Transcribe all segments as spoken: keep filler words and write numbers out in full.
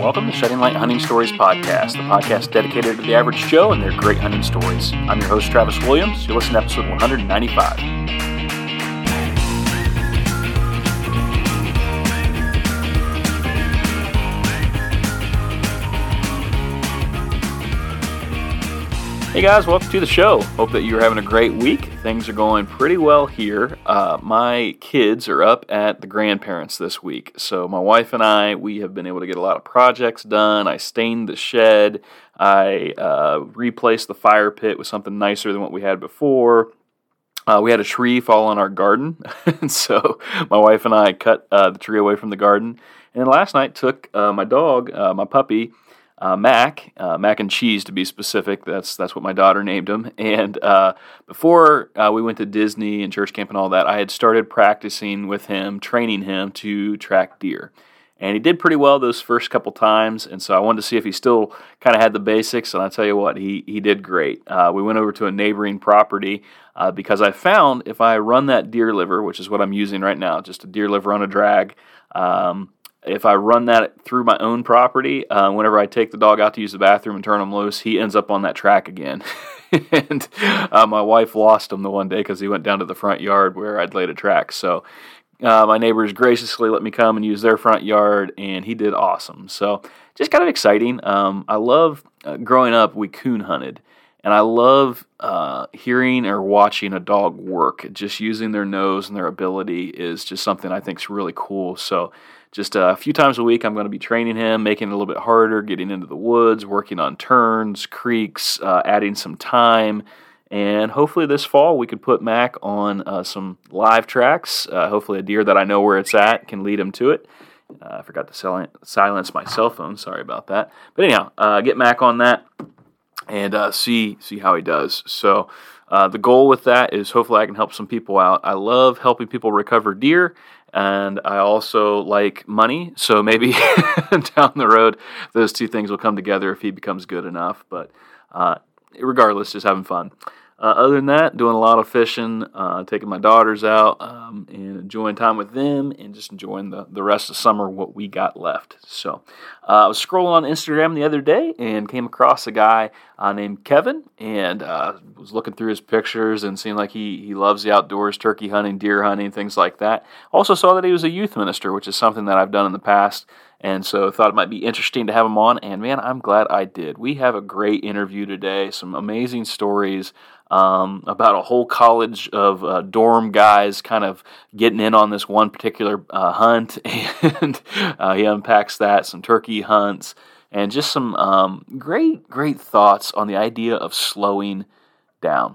Welcome to Shedding Light Hunting Stories Podcast, the podcast dedicated to the average Joe and their great hunting stories. I'm your host, Travis Williams. You listen to episode one ninety-five. Hey guys, welcome to the show. Hope that you're having a great week. Things are going pretty well here. Uh, my kids are up at the grandparents this week. So my wife and I, we have been able to get a lot of projects done. I stained the shed. I uh, replaced the fire pit with something nicer than what we had before. Uh, we had a tree fall in our garden. And so my wife and I cut uh, the tree away from the garden. And then last night took uh, my dog, uh, my puppy, Uh, Mac, uh, Mac and Cheese to be specific. That's that's what my daughter named him. And uh, before uh, we went to Disney and church camp and all that, I had started practicing with him, training him to track deer. And he did pretty well those first couple times. And so I wanted to see if he still kind of had the basics. And I tell you what, he he did great. Uh, we went over to a neighboring property uh, because I found if I run that deer liver, which is what I'm using right now, just a deer liver on a drag. Um, If I run that through my own property, uh, whenever I take the dog out to use the bathroom and turn him loose, he ends up on that track again. and uh, my wife lost him the one day because he went down to the front yard where I'd laid a track. So uh, my neighbors graciously let me come and use their front yard, and he did awesome. So just kind of exciting. Um, I love uh, growing up, we coon hunted. And I love uh, hearing or watching a dog work. Just using their nose and their ability is just something I think is really cool. So just a few times a week, I'm going to be training him, making it a little bit harder, getting into the woods, working on turns, creeks, uh, adding some time. And hopefully this fall we could put Mac on uh, some live tracks. Uh, hopefully a deer that I know where it's at can lead him to it. Uh, I forgot to sil- silence my cell phone. Sorry about that. But anyhow, uh, get Mac on that. And uh, see see how he does. So uh, the goal with that is hopefully I can help some people out. I love helping people recover deer, and I also like money. So maybe down the road, those two things will come together if he becomes good enough. But uh, regardless, just having fun. Uh, other than that, doing a lot of fishing, uh, taking my daughters out, um, and enjoying time with them, and just enjoying the, the rest of summer, what we got left. So uh, I was scrolling on Instagram the other day and came across a guy uh, named Kevin, and uh, was looking through his pictures and seeing like he, he loves the outdoors, turkey hunting, deer hunting, things like that. Also saw that he was a youth minister, which is something that I've done in the past. And so thought it might be interesting to have him on, and man, I'm glad I did. We have a great interview today, some amazing stories um, about a whole college of uh, dorm guys kind of getting in on this one particular uh, hunt, and uh, he unpacks that, some turkey hunts, and just some um, great, great thoughts on the idea of slowing down.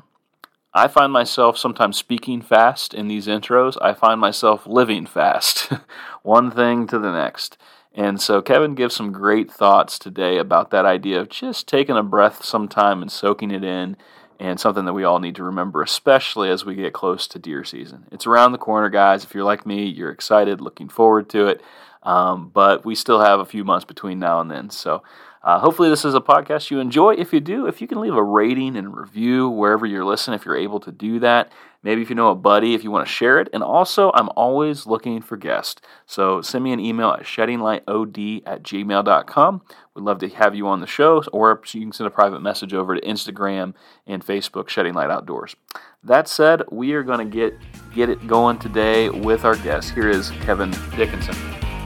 I find myself sometimes speaking fast in these intros. I find myself living fast, one thing to the next. And so Kevin gives some great thoughts today about that idea of just taking a breath sometime and soaking it in, and something that we all need to remember, especially as we get close to deer season. It's around the corner, guys. If you're like me, you're excited, looking forward to it, um, but we still have a few months between now and then. So uh, hopefully this is a podcast you enjoy. If you do, if you can leave a rating and review wherever you're listening, if you're able to do that. Maybe if you know a buddy, if you want to share it. And also, I'm always looking for guests. So send me an email at sheddinglighod at gmail dot com. We'd love to have you on the show, or you can send a private message over to Instagram and Facebook, Shedding Light Outdoors. That said, we are going to get, get it going today with our guest. Here is Kevin Dickinson.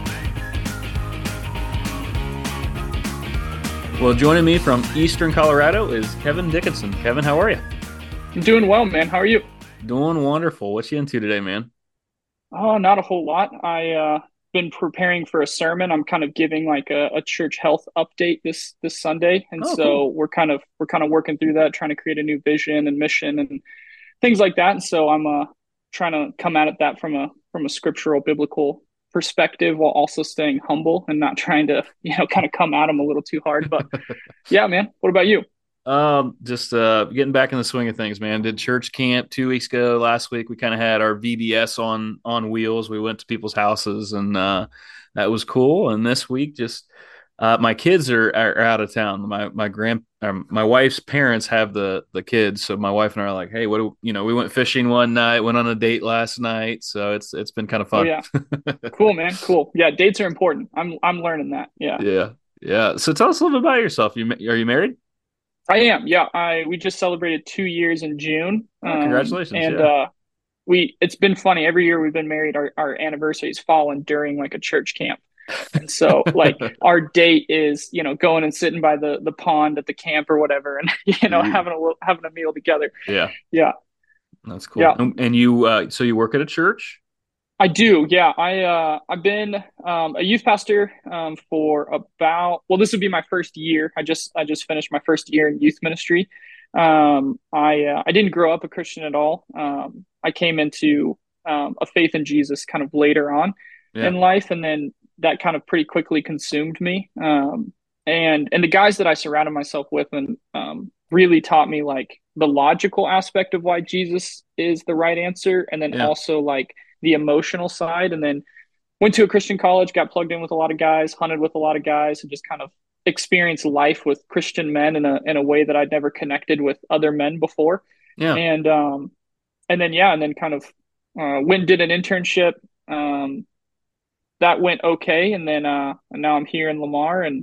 Well, joining me from Eastern Colorado is Kevin Dickinson. Kevin, how are you? I'm doing well, man. How are you? Doing wonderful. What you into today, man? Oh, not a whole lot. I uh been preparing for a sermon. I'm kind of giving like a, a church health update this this Sunday, and Oh, so cool. we're kind of we're kind of working through that, trying to create a new vision and mission and things like that. And so I'm uh trying to come at it that from a from a scriptural biblical perspective, while also staying humble and not trying to you know kind of come at them a little too hard. But yeah, man. What about you? Um, just uh, getting back in the swing of things, man. Did church camp two weeks ago. Last week we kind of had our V B S on on wheels. We went to people's houses, and uh, that was cool. And this week, just uh, my kids are, are out of town. My my grand um, my wife's parents have the the kids, so my wife and I are like, hey, what do you know? We went fishing one night, went on a date last night, so it's it's been kind of Oh fun. yeah, cool, man. Cool. Yeah, dates are important. I'm I'm learning that. Yeah. Yeah. Yeah. So tell us a little bit about yourself. You ma- are you married? I am. Yeah. I we just celebrated two years in June. Oh, Um, congratulations. and Yeah. uh, we it's been funny. Every year we've been married, our our anniversary's fallen during like a church camp. And so like our date is, you know, going and sitting by the the pond at the camp or whatever, and you know, You- having a little, having a meal together. yeah. Yeah. That's cool. Yeah. Um, And you, uh, so you work at a church? I do, yeah. I uh, I've been um, a youth pastor um, for about well, this would be my first year. I just I just finished my first year in youth ministry. Um, I uh, I didn't grow up a Christian at all. Um, I came into um, a faith in Jesus kind of later on in Yeah. life, and then that kind of pretty quickly consumed me. Um, and and the guys that I surrounded myself with and um, really taught me like the logical aspect of why Jesus is the right answer, and then Yeah. also like the emotional side, and then went to a Christian college, got plugged in with a lot of guys, hunted with a lot of guys, and just kind of experienced life with Christian men in a in a way that I'd never connected with other men before. Yeah. And um and then yeah, and then kind of uh went and did an internship. Um that went okay, and then uh and now I'm here in Lamar and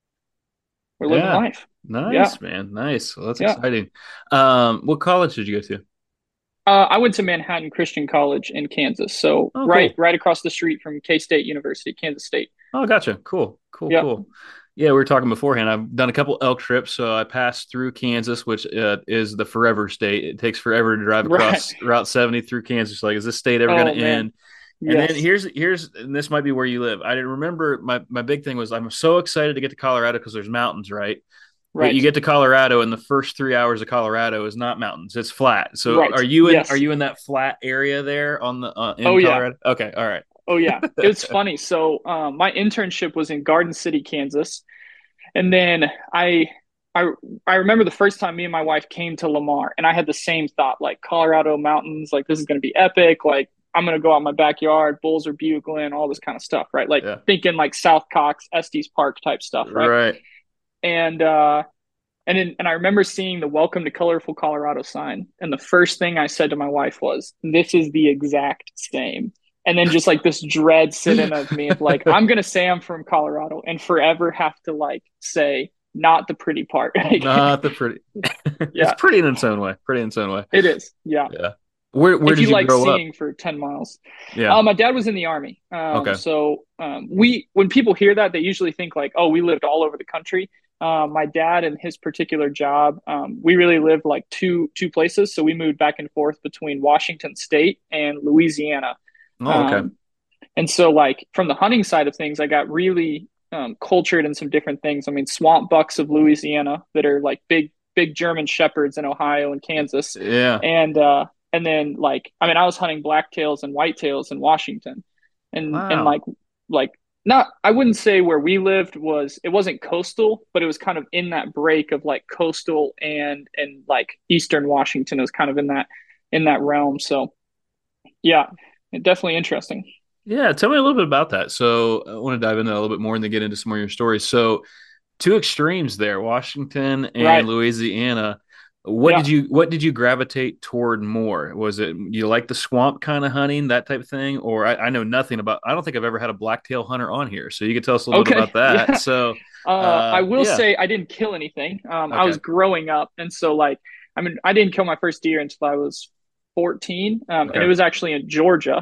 we're living Yeah. life. Yeah. Nice, man. Nice. Well, that's Yeah. exciting. Um, what college did you go to? Uh, I went to Manhattan Christian College in Kansas, so Oh, right cool. right across the street from K-State University, Kansas State. Oh, gotcha. Cool. Cool. Yeah. Cool. Yeah, we were talking beforehand. I've done a couple elk trips, so I passed through Kansas, which uh, is the forever state. It takes forever to drive Right. across Route seventy through Kansas. Like, is this state ever going Oh to man. end? And then Yes. here's here's and this might be where you live. I didn't remember my my big thing was I'm so excited to get to Colorado because there's mountains, right? But you Right. get to Colorado, and the first three hours of Colorado is not mountains; it's flat. So, Right. are you in are Yes. you in that flat area there on the uh, in Oh yeah. Colorado? Okay, all right. Oh yeah. It was funny. So um, my internship was in Garden City, Kansas, and then I I I remember the first time me and my wife came to Lamar, and I had the same thought, like Colorado mountains, like this is going to be epic. Like I'm going to go out in my backyard, bulls are bugling, all this kind of stuff, right? Like Yeah, thinking like South Cox, Estes Park type stuff, right? right. And uh, And in, and I remember seeing the "Welcome to Colorful Colorado" sign, and the first thing I said to my wife was, "This is the exact same." And then just like this dread sit in of me of like, I'm gonna say I'm from Colorado and forever have to like say not the pretty part. Not the pretty. It's Yeah, pretty in its own way. Pretty in its own way. it is. Yeah. Yeah. Where Where If did you you like grow up? seeing for ten miles. Yeah. Um, my dad was in the army. Um, Okay. so um, we, when people hear that, they usually think like, oh, we lived all over the country. Um, my dad and his particular job, um, we really lived like two two places. So we moved back and forth between Washington State and Louisiana. Oh, okay. Um, and so like from the hunting side of things, I got really um, cultured in some different things. I mean, swamp bucks of Louisiana that are like big big German shepherds in Ohio and Kansas, Yeah. and uh, and then like I mean, I was hunting blacktails and whitetails in Washington, and and Wow. like like not I wouldn't say where we lived was it wasn't coastal, but it was kind of in that break of like coastal and and like Eastern Washington is kind of in that in that realm. So yeah, definitely interesting. Yeah. Tell me a little bit about that. So, I want to dive into that a little bit more and then get into some more of your stories. So, two extremes there, Washington and Right. Louisiana. What Yeah. did you what did you gravitate toward more? Was it you like the swamp kind of hunting, that type of thing? Or I, I know nothing about I don't think I've ever had a blacktail hunter on here. So you could tell us a little bit Okay. about that. Yeah. So Uh, I uh will yeah. say I didn't kill anything. Um, I was Okay. growing up, and so like, I mean, I didn't kill my first deer until I was fourteen, um, and it Okay. was actually in Georgia.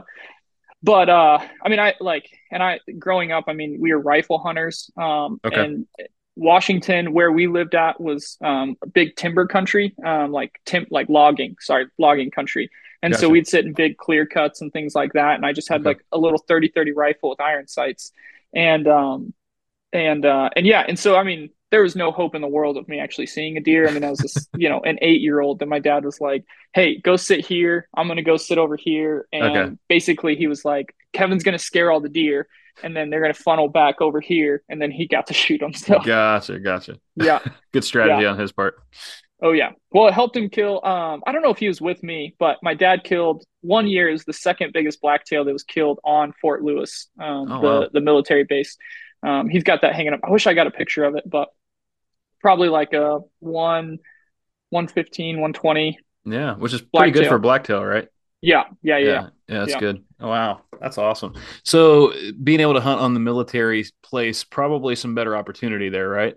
But uh, I mean, I like, and I growing up, I mean, we were rifle hunters, um, Okay. and Washington, where we lived at, was um, a big timber country, um, like tim like logging, sorry, logging country. And so Gotcha. we'd sit in big clear cuts and things like that. And I just had Okay. like a little thirty thirty rifle with iron sights. And um, and uh and yeah, and so I mean there was no hope in the world of me actually seeing a deer. I mean I was just, you know, an eight year old that my dad was like, hey, go sit here, I'm gonna go sit over here, Okay. and basically he was like, Kevin's gonna scare all the deer and then they're gonna funnel back over here, and then he got to shoot them. So Gotcha. Gotcha. yeah. Good Yeah. strategy on his part. Oh yeah. Well, it helped him kill. Um, I don't know if he was with me, but my dad killed one year is the second biggest blacktail that was killed on Fort Lewis, um, Oh the wow. the military base. Um, he's got that hanging up. I wish I got a picture of it, but probably like a one one fifteen, one twenty Yeah, which is pretty good for blacktail. blacktail, right? Yeah, yeah, yeah, Yeah, yeah, that's yeah. good. Oh, wow, that's awesome. So being able to hunt on the military place, probably some better opportunity there, right?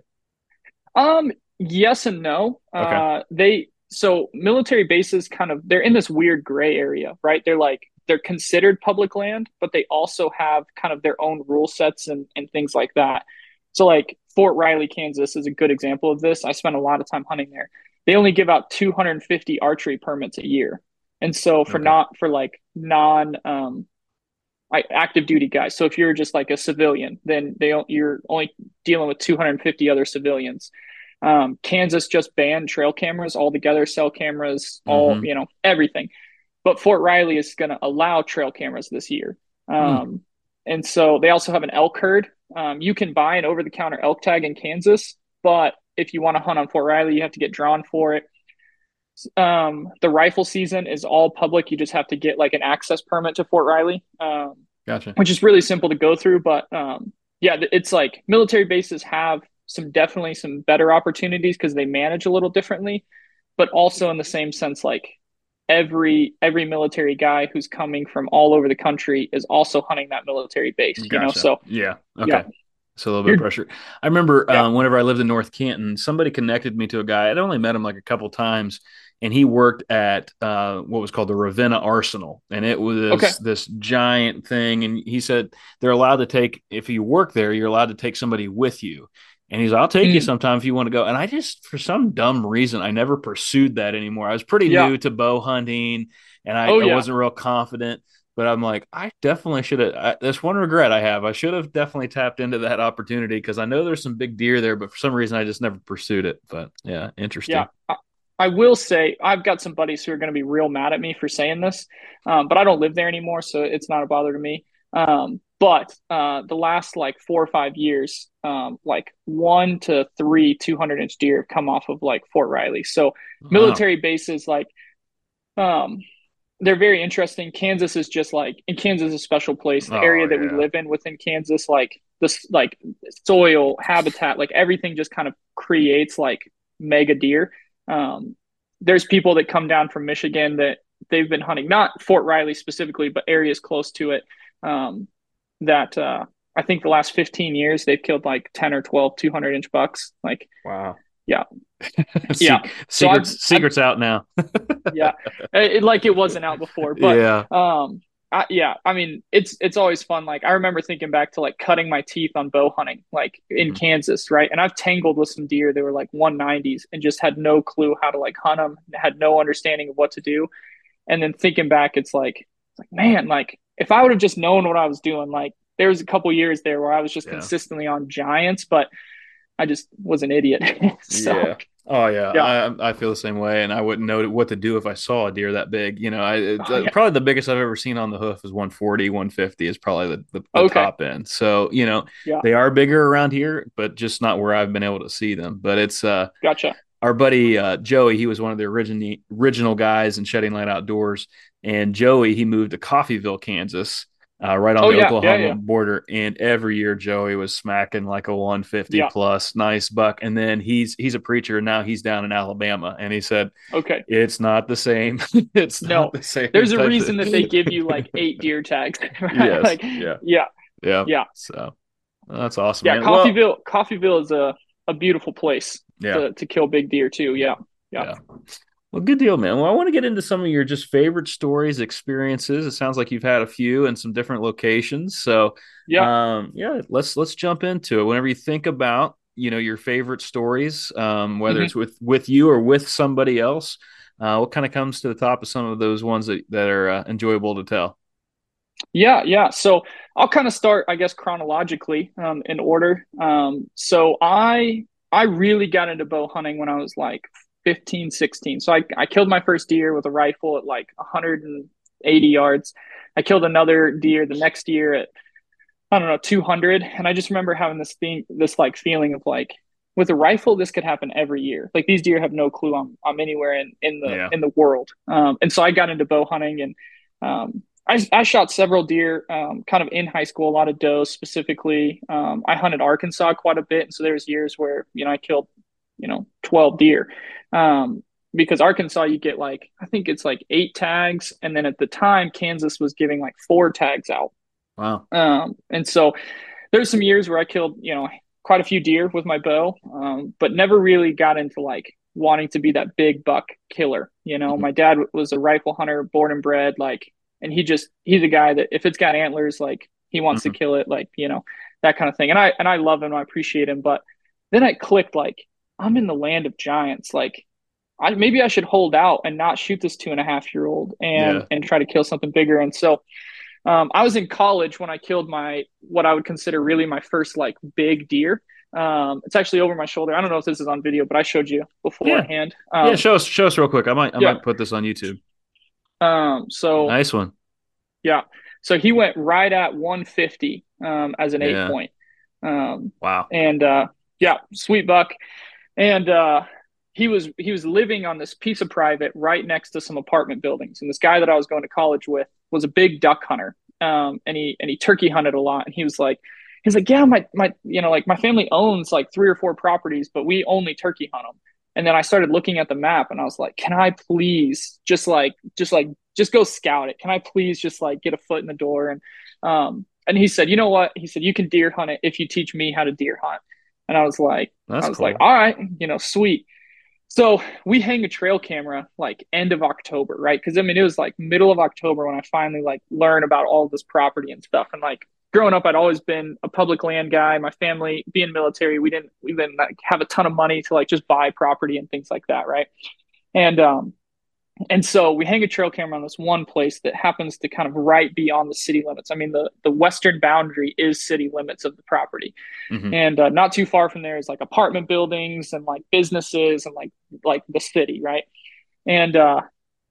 Um, yes and no. Okay, Uh, they so military bases kind of they're in this weird gray area, right? They're like they're considered public land, but they also have kind of their own rule sets and and things like that. So like Fort Riley, Kansas is a good example of this. I spent a lot of time hunting there. They only give out two hundred fifty archery permits a year. And so for okay, not for like non um like active duty guys. So if you're just like a civilian, then they don't, you're only dealing with two hundred fifty other civilians. Um, Kansas just banned trail cameras altogether, cell cameras, all mm-hmm. you know, everything. But Fort Riley is going to allow trail cameras this year. Mm, Um, and so they also have an elk herd. Um, you can buy an over the counter elk tag in Kansas, but if you want to hunt on Fort Riley, you have to get drawn for it. Um, the rifle season is all public. You just have to get like an access permit to Fort Riley, um, gotcha. which is really simple to go through. But um, yeah, it's like military bases have some definitely some better opportunities because they manage a little differently, but also in the same sense, like every every military guy who's coming from all over the country is also hunting that military base. You know, Gotcha. so Yeah. yeah, Okay. So a little bit of you're pressure. I remember yeah, um, whenever I lived in North Canton, somebody connected me to a guy. I'd only met him like a couple times, and he worked at uh, what was called the Ravenna Arsenal, and it okay, was this giant thing. And he said they're allowed to take, if you work there, you're allowed to take somebody with you. And he's, I'll take you mm, sometime if you want to go. And I just, for some dumb reason, I never pursued that anymore. I was pretty yeah, new to bow hunting, and I, oh I yeah. wasn't real confident. But I'm like, I definitely should have. That's one regret I have. I should have definitely tapped into that opportunity because I know there's some big deer there, but for some reason I just never pursued it. But yeah, Yeah, interesting. I, I will say I've got some buddies who are going to be real mad at me for saying this, um, but I don't live there anymore, so it's not a bother to me. Um, but uh, the last like four or five years, um, like one to three two hundred inch deer have come off of like Fort Riley. So Wow. military bases, like um, they're very interesting. Kansas is just like, and Kansas is a special place. The Oh area that we yeah. live in within Kansas, like this, like soil, habitat, like everything just kind of creates like mega deer. Um, there's people that come down from Michigan that they've been hunting, not Fort Riley specifically, but areas close to it. Um, that uh, I think the last fifteen years they've killed like ten or twelve two hundred inch bucks. Like, Wow. yeah, yeah. Se- So I've, secrets I've secrets out now. yeah, it, like it wasn't out before, but Yeah. um, I, yeah, I mean, it's it's always fun. Like I remember thinking back to like cutting my teeth on bow hunting, like in Mhm. Kansas, right? And I've tangled with some deer. They were like one nineties and just had no clue how to like hunt them, had no understanding of what to do. And then thinking back, it's like, it's like man, like if I would have just known what I was doing, like there was a couple years there where I was just Yeah. consistently on giants, but I just was an idiot. So Yeah. Oh yeah, yeah, I I feel the same way, and I wouldn't know what to do if I saw a deer that big. You know, I it's, oh uh, yeah, probably the biggest I've ever seen on the hoof is one forty, one fifty is probably the, the the okay, top end. So you know, yeah, they are bigger around here, but just not where I've been able to see them. But it's uh gotcha. our buddy uh, Joey. He was one of the original original guys in Shedding Light Outdoors, and Joey he moved to Coffeyville, Kansas, uh, right on Oh the yeah, yeah, Oklahoma yeah, border. And every year Joey was smacking like a one fifty yeah. plus nice buck. And then he's he's a preacher and now he's down in Alabama, and he said Okay. it's not the same. It's not No, the same there's a type of. reason that they give you like eight deer tags, right? Yes, Like, yeah, yeah, yeah. yeah, So that's awesome, yeah. man. Well, Coffeeville, Coffeeville is a a beautiful place yeah, to to kill big deer too. Yeah, yeah, yeah. Well, good deal, man. Well, I want to get into some of your just favorite stories, experiences. It sounds like you've had a few in some different locations. So, yeah. um, yeah, let's let's jump into it. Whenever you think about, you know, your favorite stories, um, whether hmm it's with with you or with somebody else, uh, what kind of comes to the top of some of those ones that that are uh, enjoyable to tell? Yeah, yeah. So I'll kind of start, I guess, chronologically, um, in order. Um, so I I really got into bow hunting when I was like fifteen, sixteen. So I I killed my first deer with a rifle at like one hundred eighty yards. I killed another deer the next year at I don't know, two hundred. And I just remember having this thing, this like feeling of like, with a rifle, this could happen every year. Like these deer have no clue I'm I'm anywhere in in the Yeah. in the world. Um, and so I got into bow hunting, and um, I I shot several deer, um, kind of in high school, a lot of does specifically. Um, I hunted Arkansas quite a bit, and so there's years where you know I killed you know twelve deer. Um, because Arkansas, you get like, I think it's like eight tags. And then at the time, Kansas was giving like four tags out. Wow. Um, and so there's some years where I killed, you know, quite a few deer with my bow, um, but never really got into like wanting to be that big buck killer. You know, Mhm. my dad was a rifle hunter, born and bred, like, and he just, he's a guy that if it's got antlers, like he wants to Mhm. kill it, like, you know, that kind of thing. And I, and I love him. I appreciate him. But then I clicked, like, I'm in the land of giants. Like, I, maybe I should hold out and not shoot this two and a half year old and Yeah. and try to kill something bigger. And so um, I was in college when I killed my what I would consider really my first like big deer. Um, it's actually over my shoulder. I don't know if this is on video, but I showed you Yeah. beforehand. Yeah. Um, Show us, show us real quick. I might, I yeah. might put this on YouTube. Um, so Nice one. yeah. So he went right at one fifty um, as an eight Yeah. point. Um, Wow. and uh, yeah, sweet buck. And uh, he was he was living on this piece of private right next to some apartment buildings. And this guy that I was going to college with was a big duck hunter. Um, and he and he turkey hunted a lot. And he was like, he's like, yeah, my my you know like my family owns like three or four properties, but we only turkey hunt them. And then I started looking at the map, and I was like, can I please just like just like just go scout it? Can I please just like get a foot in the door? And um and he said, you know what? He said, you can deer hunt it if you teach me how to deer hunt. And I was like, I That's was like, cool. all right, you know, sweet. So we hang a trail camera like end of October, right? Because I mean, it was like middle of October when I finally like learned about all of this property and stuff. And like growing up, I'd always been a public land guy. My family being military, we didn't we didn't like have a ton of money to like just buy property and things like that, right? And um, and so we hang a trail camera on this one place that happens to kind of right beyond the city limits. I mean, the the western boundary is city limits of the property, Hmm. and uh, not too far from there is like apartment buildings and like businesses and like like the city, right? And uh,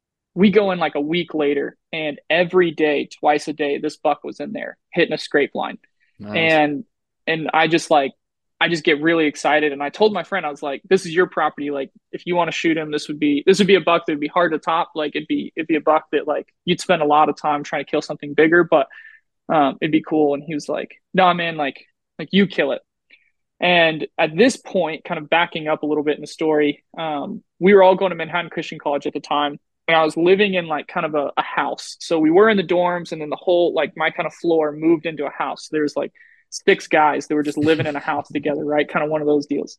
we go in like a week later, and every day, twice a day, this buck was in there hitting a scrape line, Nice. and and I just like I just get really excited. And I told my friend, I was like, "This is your property. Like, if you want to shoot him, this would be this would be a buck that would be hard to top. Like, it'd be it'd be a buck that like you'd spend a lot of time trying to kill something bigger, but um, it'd be cool." And he was like, "No, nah, man, like like you kill it." And at this point, kind of backing up a little bit in the story, um, we were all going to Manhattan Christian College at the time. And I was living in like kind of a, a house. So we were in the dorms, and then the whole, like my kind of floor moved into a house. There's like six guys that were just living in a house together, right? Kind of one of those deals.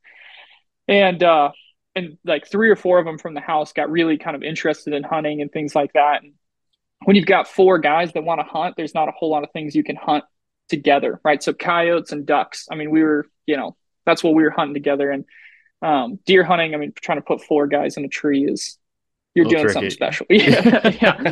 And, uh, and like three or four of them from the house got really kind of interested in hunting and things like that. And when you've got four guys that want to hunt, there's not a whole lot of things you can hunt together, right? So coyotes and ducks. I mean, we were, you know, that's what we were hunting together. And um, deer hunting, I mean, trying to put four guys in a tree is A you're little doing something tricky. special. Yeah,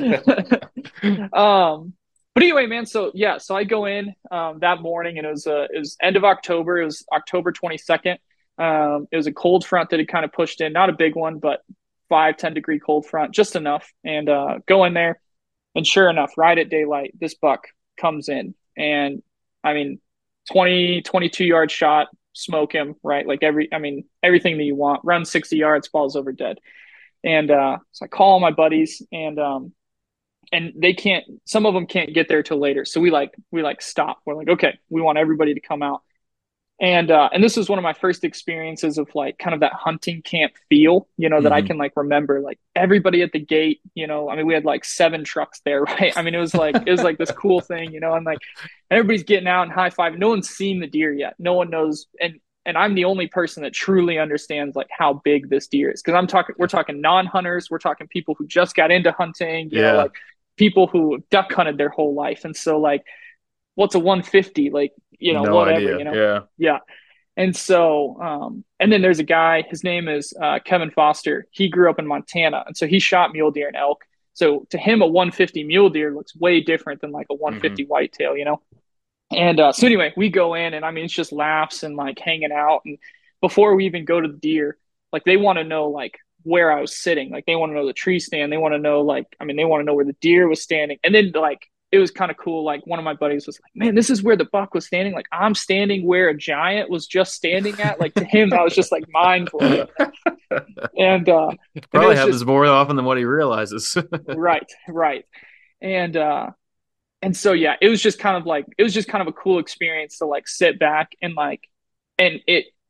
yeah. um, but anyway, man. So yeah, so I go in um, that morning, and it was uh, it was end of October. It was October twenty-second. Um, it was a cold front that had kind of pushed in, not a big one, but five ten degree cold front, just enough. And uh, go in there, and sure enough, right at daylight, this buck comes in. And I mean, twenty, twenty-two yard shot, smoke him, right? Like every, I mean, everything that you want. Run sixty yards, falls over dead. And uh, so I call all my buddies, and um, and they can't, some of them can't get there till later. So we like, we like stop. We're like, okay, we want everybody to come out. And uh, and this was one of my first experiences of like kind of that hunting camp feel, you know, that I Hmm. can like remember, like everybody at the gate, you know. I mean, we had like seven trucks there, right? I mean, it was like it was like this cool thing, you know, and like everybody's getting out and high five. No one's seen the deer yet. No one knows, and and I'm the only person that truly understands like how big this deer is, because I'm talking, we're talking non-hunters, we're talking people who just got into hunting, you know, Yeah. like people who duck hunted their whole life, and so like what's a one fifty, like, you know, No whatever, idea. you know. Yeah. Yeah. And so um and then there's a guy, his name is uh Kevin Foster. He grew up in Montana, and so he shot mule deer and elk. So to him, a one fifty mule deer looks way different than like a Hmm. one fifty whitetail, you know. And uh so anyway, we go in, and I mean, it's just laughs and like hanging out. And before we even go to the deer, like they want to know like where I was sitting. Like they want to know the tree stand. They want to know, like, I mean, they want to know where the deer was standing. And then like it was kind of cool. Like one of my buddies was like, "Man, this is where the buck was standing. Like I'm standing where a giant was just standing at." Like to him, that was just like mind blowing, you know. And uh, and it Probably was just happens more often than what he realizes. right, right. And uh, and so yeah, it was just kind of like it was just kind of a cool experience to like sit back and like and it.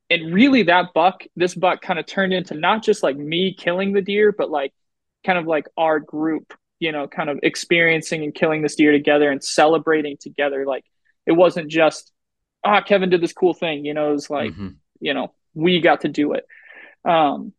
and really that buck, this buck kind of turned into not just like me killing the deer, but like kind of like our group, you know, kind of experiencing and killing this deer together and celebrating together. Like it wasn't just, ah, Kevin did this cool thing, you know, it was like, Mm-hmm. you know, we got to do it. Um,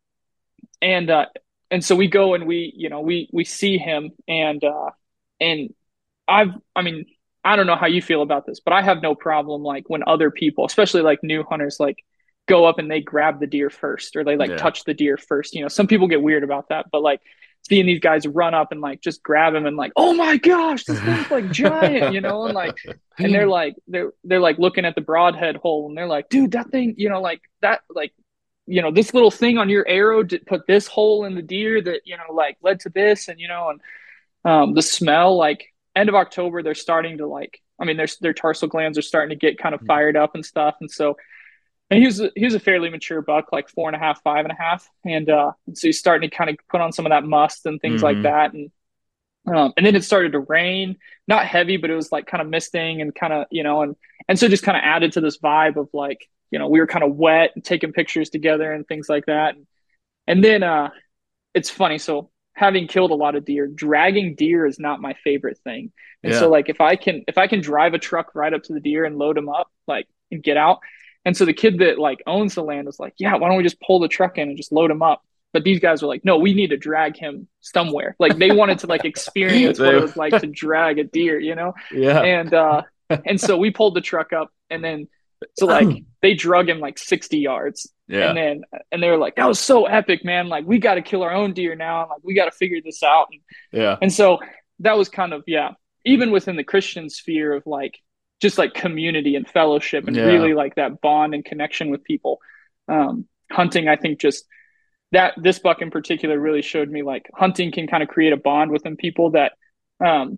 and, uh, and so we go and we, you know, we, we see him and, uh, and I've, I mean, I don't know how you feel about this, but I have no problem like when other people, especially like new hunters, like go up and they grab the deer first or they like Yeah. touch the deer first. You know, some people get weird about that, but like seeing these guys run up and like just grab him and like, oh my gosh, this thing's like giant, you know, and like, and they're like, they're they're like looking at the broadhead hole and they're like, dude, that thing, you know, like that, like, you know, this little thing on your arrow to put this hole in the deer that, you know, like led to this, and you know, and um, the smell, like end of October, they're starting to like, I mean, their their tarsal glands are starting to get kind of fired up and stuff. And so, and he was he was a fairly mature buck, like four and a half, five and a half, and uh, and so he's starting to kind of put on some of that must and things like Mm-hmm. that. And um, and then it started to rain, not heavy, but it was like kind of misting and kind of, you know, and and so just kind of added to this vibe of like, you know, we were kind of wet and taking pictures together and things like that. And, and then uh, it's funny. So having killed a lot of deer, dragging deer is not my favorite thing. And so Yeah. like if I can if I can drive a truck right up to the deer and load them up, like and get out. And so the kid that like owns the land was like, yeah, why don't we just pull the truck in and just load him up? But these guys were like, no, we need to drag him somewhere. Like they wanted to like experience what it They, was like to drag a deer, you know? yeah. And uh and so we pulled the truck up and then so like they drug him like sixty yards and Yeah. then and they were like, that was so epic, man. Like we got to kill our own deer now. And like we got to figure this out. And, Yeah. and so that was kind of, yeah, even within the Christian sphere of like just like community and fellowship and Yeah. really like that bond and connection with people. Um, hunting, I think just that this buck in particular really showed me like hunting can kind of create a bond within people that um,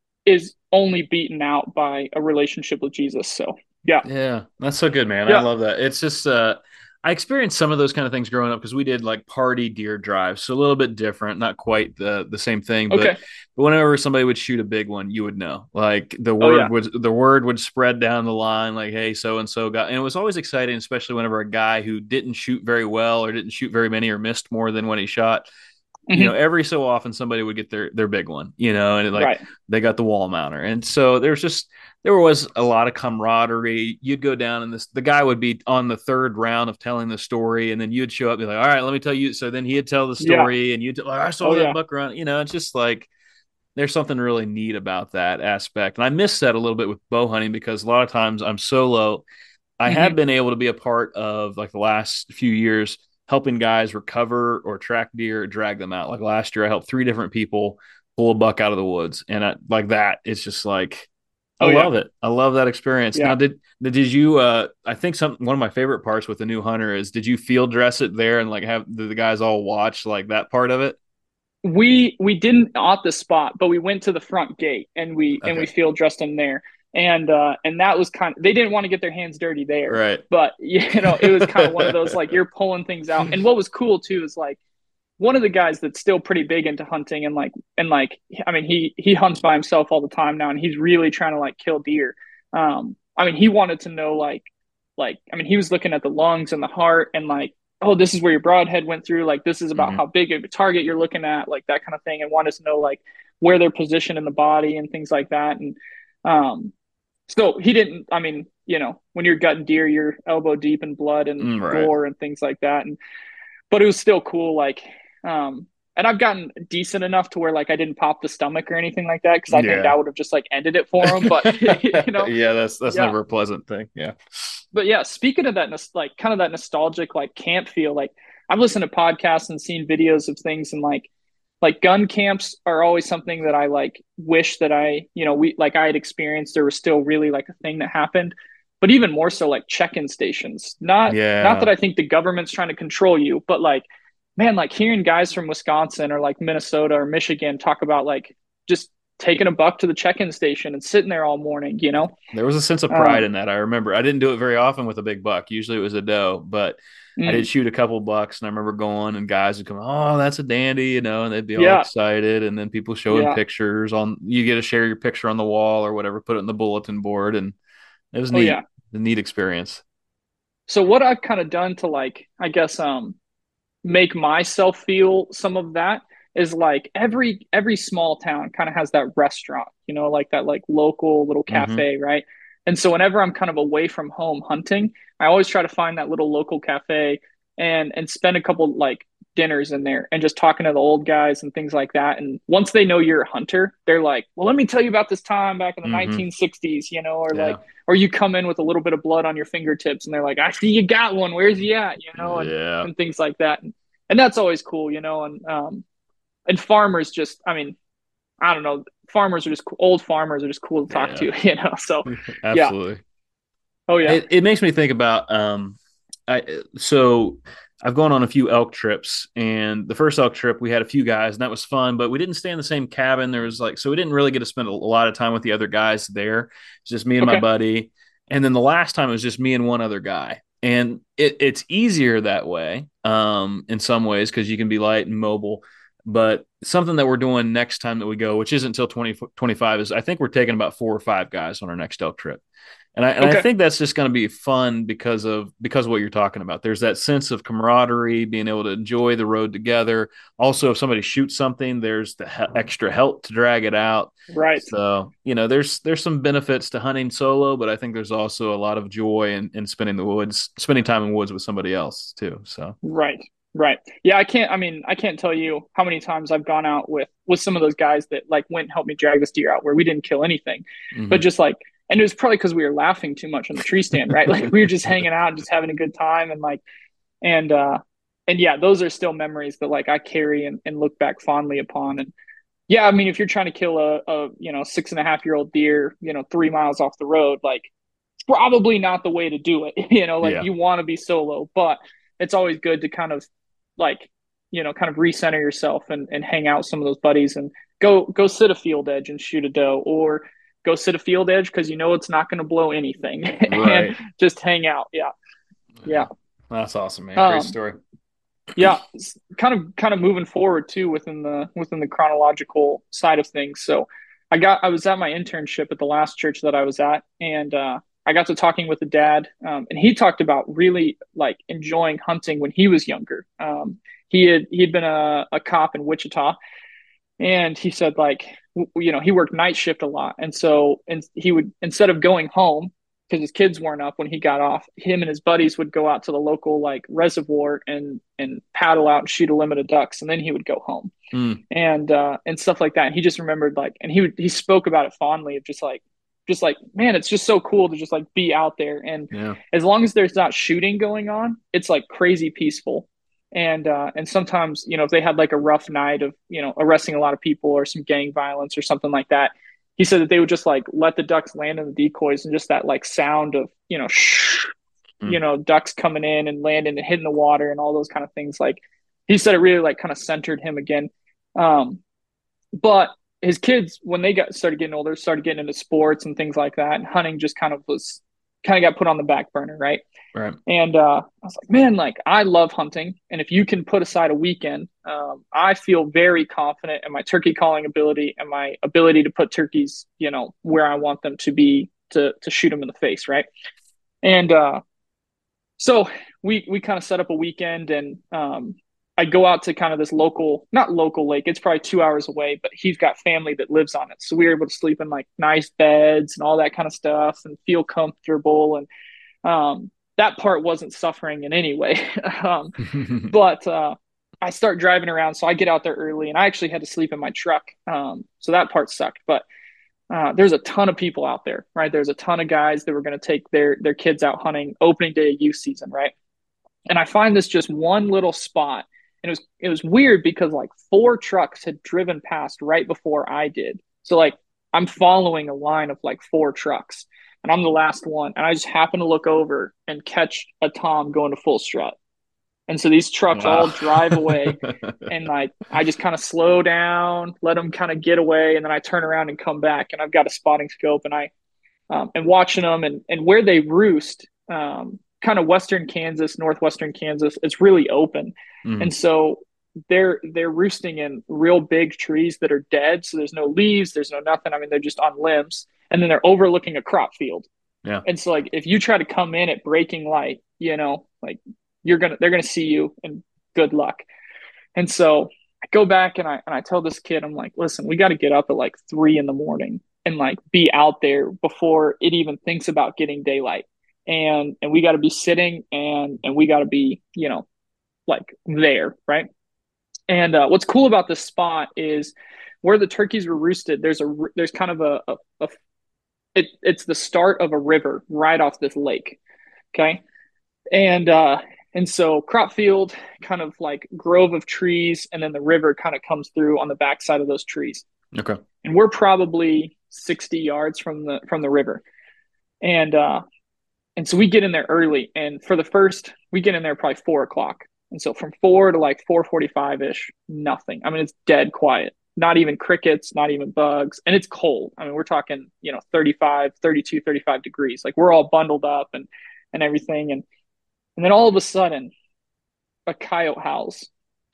is only beaten out by a relationship with Jesus. So yeah, Yeah, that's so good, man. I yeah, love that. It's just uh I experienced some of those kind of things growing up because we did like party deer drives, so a little bit different, not quite the the same thing, but okay, but whenever somebody would shoot a big one, you would know. Like the oh word yeah, would the word would spread down the line, like, hey, so and so got, and it was always exciting, especially whenever a guy who didn't shoot very well or didn't shoot very many or missed more than when he shot, you know, mm-hmm. every so often somebody would get their their big one, you know, and it, like Right, they got the wall mounter, and so there's just there was a lot of camaraderie. You'd go down and this the guy would be on the third round of telling the story, and then you'd show up and be like, all right, let me tell you. So then he'd tell the yeah, story, and you'd like, I saw oh that yeah, buck run. You know, it's just like there's something really neat about that aspect, and I miss that a little bit with bow hunting because a lot of times I'm solo. I have mm-hmm. been able to be a part of like the last few years helping guys recover or track deer, or drag them out. Like last year, I helped three different people pull a buck out of the woods, and I, like that, it's just like I Oh yeah, love it. I love that experience. Now, yeah. did did you? Uh, I think some one of my favorite parts with the new hunter is did you field dress it there and like have the, the guys all watch like that part of it? We we didn't at the spot, but we went to the front gate and we and we Okay, field dressed them there. And uh and that was kind of they didn't want to get their hands dirty there. right. But you know, it was kind of one of those like you're pulling things out. And what was cool too is like one of the guys that's still pretty big into hunting and like and like I mean he he hunts by himself all the time now and he's really trying to like kill deer. Um I mean he wanted to know like like I mean he was looking at the lungs and the heart and like oh this is where your broadhead went through like this is about Mhm. how big of a target you're looking at like that kind of thing and wanted to know like where they're positioned in the body and things like that and um so he didn't I mean you know when you're gutting deer you're elbow deep in blood and Mm, right. gore and things like that and but it was still cool like um and I've gotten decent enough to where like I didn't pop the stomach or anything like that because I think Yeah. that would have just like ended it for him but you know Yeah, that's that's yeah never a pleasant thing. Yeah. but yeah, speaking of that, like kind of that nostalgic like camp feel, like I've listened to podcasts and seen videos of things, and like like gun camps are always something that I like wish that I you know we like I had experienced. There was still really like a thing that happened, but even more so like check-in stations. Not not that Yeah. I think the government's trying to control you, but like man, like hearing guys from Wisconsin or like Minnesota or Michigan talk about like just taking a buck to the check-in station and sitting there all morning, you know. There was a sense of pride Um, in that. I remember I didn't do it very often with a big buck. Usually it was a doe, but I did mm, shoot a couple bucks, and I remember going and guys would come, "Oh, that's a dandy," you know, and they'd be all yeah, excited. And then people showing yeah. pictures on. You get to share your picture on the wall or whatever, put it in the bulletin board, and it was Oh neat. yeah. A neat experience. so what I've kind of done to like, I guess, um, make myself feel some of that is like every every small town kind of has that restaurant, you know, like that like local little Mm-hmm. cafe, right? And so whenever I'm kind of away from home hunting, I always try to find that little local cafe and and spend a couple like dinners in there and just talking to the old guys and things like that. And once they know you're a hunter, they're like, "Well, let me tell you about this time back in the Mm-hmm. nineteen sixties," you know, or like Yeah. or you come in with a little bit of blood on your fingertips and they're like, "I see you got one. Where's he at?" you know, and Yeah. and things like that. And and that's always cool, you know. And um, and farmers just, I mean, I don't know, farmers are just cool. Old farmers are just cool to talk Yeah. to, you know. So yeah, Absolutely. oh yeah, It it makes me think about um I so I've gone on a few elk trips, and the first elk trip we had a few guys and that was fun, but we didn't stay in the same cabin. There was like so we didn't really get to spend a lot of time with the other guys there. It's just me and my okay, buddy. And then the last time it was just me and one other guy. And it, it's easier that way, um, in some ways, because you can be light and mobile. But something that we're doing next time that we go, which isn't until twenty twenty-five, is I think we're taking about four or five guys on our next elk trip. And I and I okay, think that's just going to be fun because of because of what you're talking about. There's that sense of camaraderie, being able to enjoy the road together. Also, if somebody shoots something, there's the he- extra help to drag it out. right, So you know, there's there's some benefits to hunting solo, but I think there's also a lot of joy in, in spending the woods, spending time in woods with somebody else too. So right, right. Yeah, I can't. I mean, I can't tell you how many times I've gone out with with some of those guys that like went and helped me drag this deer out where we didn't kill anything, but hmm just like. And it was probably because we were laughing too much on the tree stand, right? Like we were just hanging out and just having a good time, and like and uh and yeah, those are still memories that like I carry and, and look back fondly upon. And yeah, I mean, if you're trying to kill a, a you know six and a half year old deer, you know, three miles off the road, like it's probably not the way to do it. You know, like yeah, you want to be solo, but it's always good to kind of like you know kind of recenter yourself and and hang out with some of those buddies and go go sit a field edge and shoot a doe or go sit a field edge because you know it's not going to blow anything and right. just hang out. Yeah, yeah. Yeah, that's awesome, man. Great Um, story. yeah, kind of kind of moving forward too within the within the chronological side of things. So I got I was at my internship at the last church that I was at, and uh, I got to talking with the dad, um, and he talked about really like enjoying hunting when he was younger. Um, he had he had been a, a cop in Wichita, and he said like you know he worked night shift a lot, and so and he would instead of going home because his kids weren't up when he got off, him and his buddies would go out to the local like reservoir and and paddle out and shoot a limit of ducks, and then he would go home Mm, and uh and stuff like that. And he just remembered like and he would he spoke about it fondly of just like just like man, it's just so cool to just like be out there. And yeah. as long as there's not shooting going on, it's like crazy peaceful. And uh and sometimes, you know, if they had like a rough night of, you know, arresting a lot of people or some gang violence or something like that, he said that they would just like let the ducks land in the decoys, and just that like sound of, you know, shh, you Mm, know, ducks coming in and landing and hitting the water and all those kind of things. Like he said it really like kind of centered him again. Um, but his kids, when they got started getting older, started getting into sports and things like that, and hunting just kind of was kind of got put on the back burner, right? right. And uh, I was like, man, like I love hunting, and if you can put aside a weekend, um, I feel very confident in my turkey calling ability and my ability to put turkeys, you know, where I want them to be to to shoot them in the face, right? And uh, so we we kind of set up a weekend, and um, I go out to kind of this local, not local lake. It's probably two hours away, but he's got family that lives on it, so we were able to sleep in like nice beds and all that kind of stuff, and feel comfortable. And um, that part wasn't suffering in any way. um, but uh, I start driving around, so I get out there early, and I actually had to sleep in my truck. Um, so that part sucked, but uh, there's a ton of people out there, right? There's a ton of guys that were going to take their their kids out hunting opening day of youth season, right? And I find this just one little spot, and it was it was weird because like four trucks had driven past right before I did. So like I'm following a line of like four trucks, and I'm the last one, and I just happen to look over and catch a tom going to full strut. And so these trucks all Wow. drive away, and like I just kind of slow down, let them kind of get away, and then I turn around and come back, and I've got a spotting scope, and I um, and watching them, and and where they roost, um, kind of western Kansas, northwestern Kansas, it's really open, and Mm, so they're they're roosting in real big trees that are dead, so there's no leaves, there's no nothing. I mean, they're just on limbs, and then they're overlooking a crop field. Yeah. And so like if you try to come in at breaking light, you know, like you're gonna they're gonna see you and good luck. And so I go back and I and I tell this kid, I'm like, listen, we got to get up at like three in the morning and like be out there before it even thinks about getting daylight. And and we got to be sitting and and we got to be, you know, like there, right? And uh, what's cool about this spot is where the turkeys were roosted. There's a there's kind of a, a, a it, it's the start of a river right off this lake. Okay, and uh, and so crop field, kind of like grove of trees, and then the river kind of comes through on the backside of those trees. Okay. And we're probably sixty yards from the from the river, and uh, and so we get in there early. And for the first, we get in there probably four o'clock. And so from four to like four forty-five ish, nothing. I mean, it's dead quiet. Not even crickets, not even bugs. And it's cold. I mean, we're talking, you know, thirty-five, thirty-two, thirty-five degrees. Like we're all bundled up and and everything. And and then all of a sudden, a coyote howls.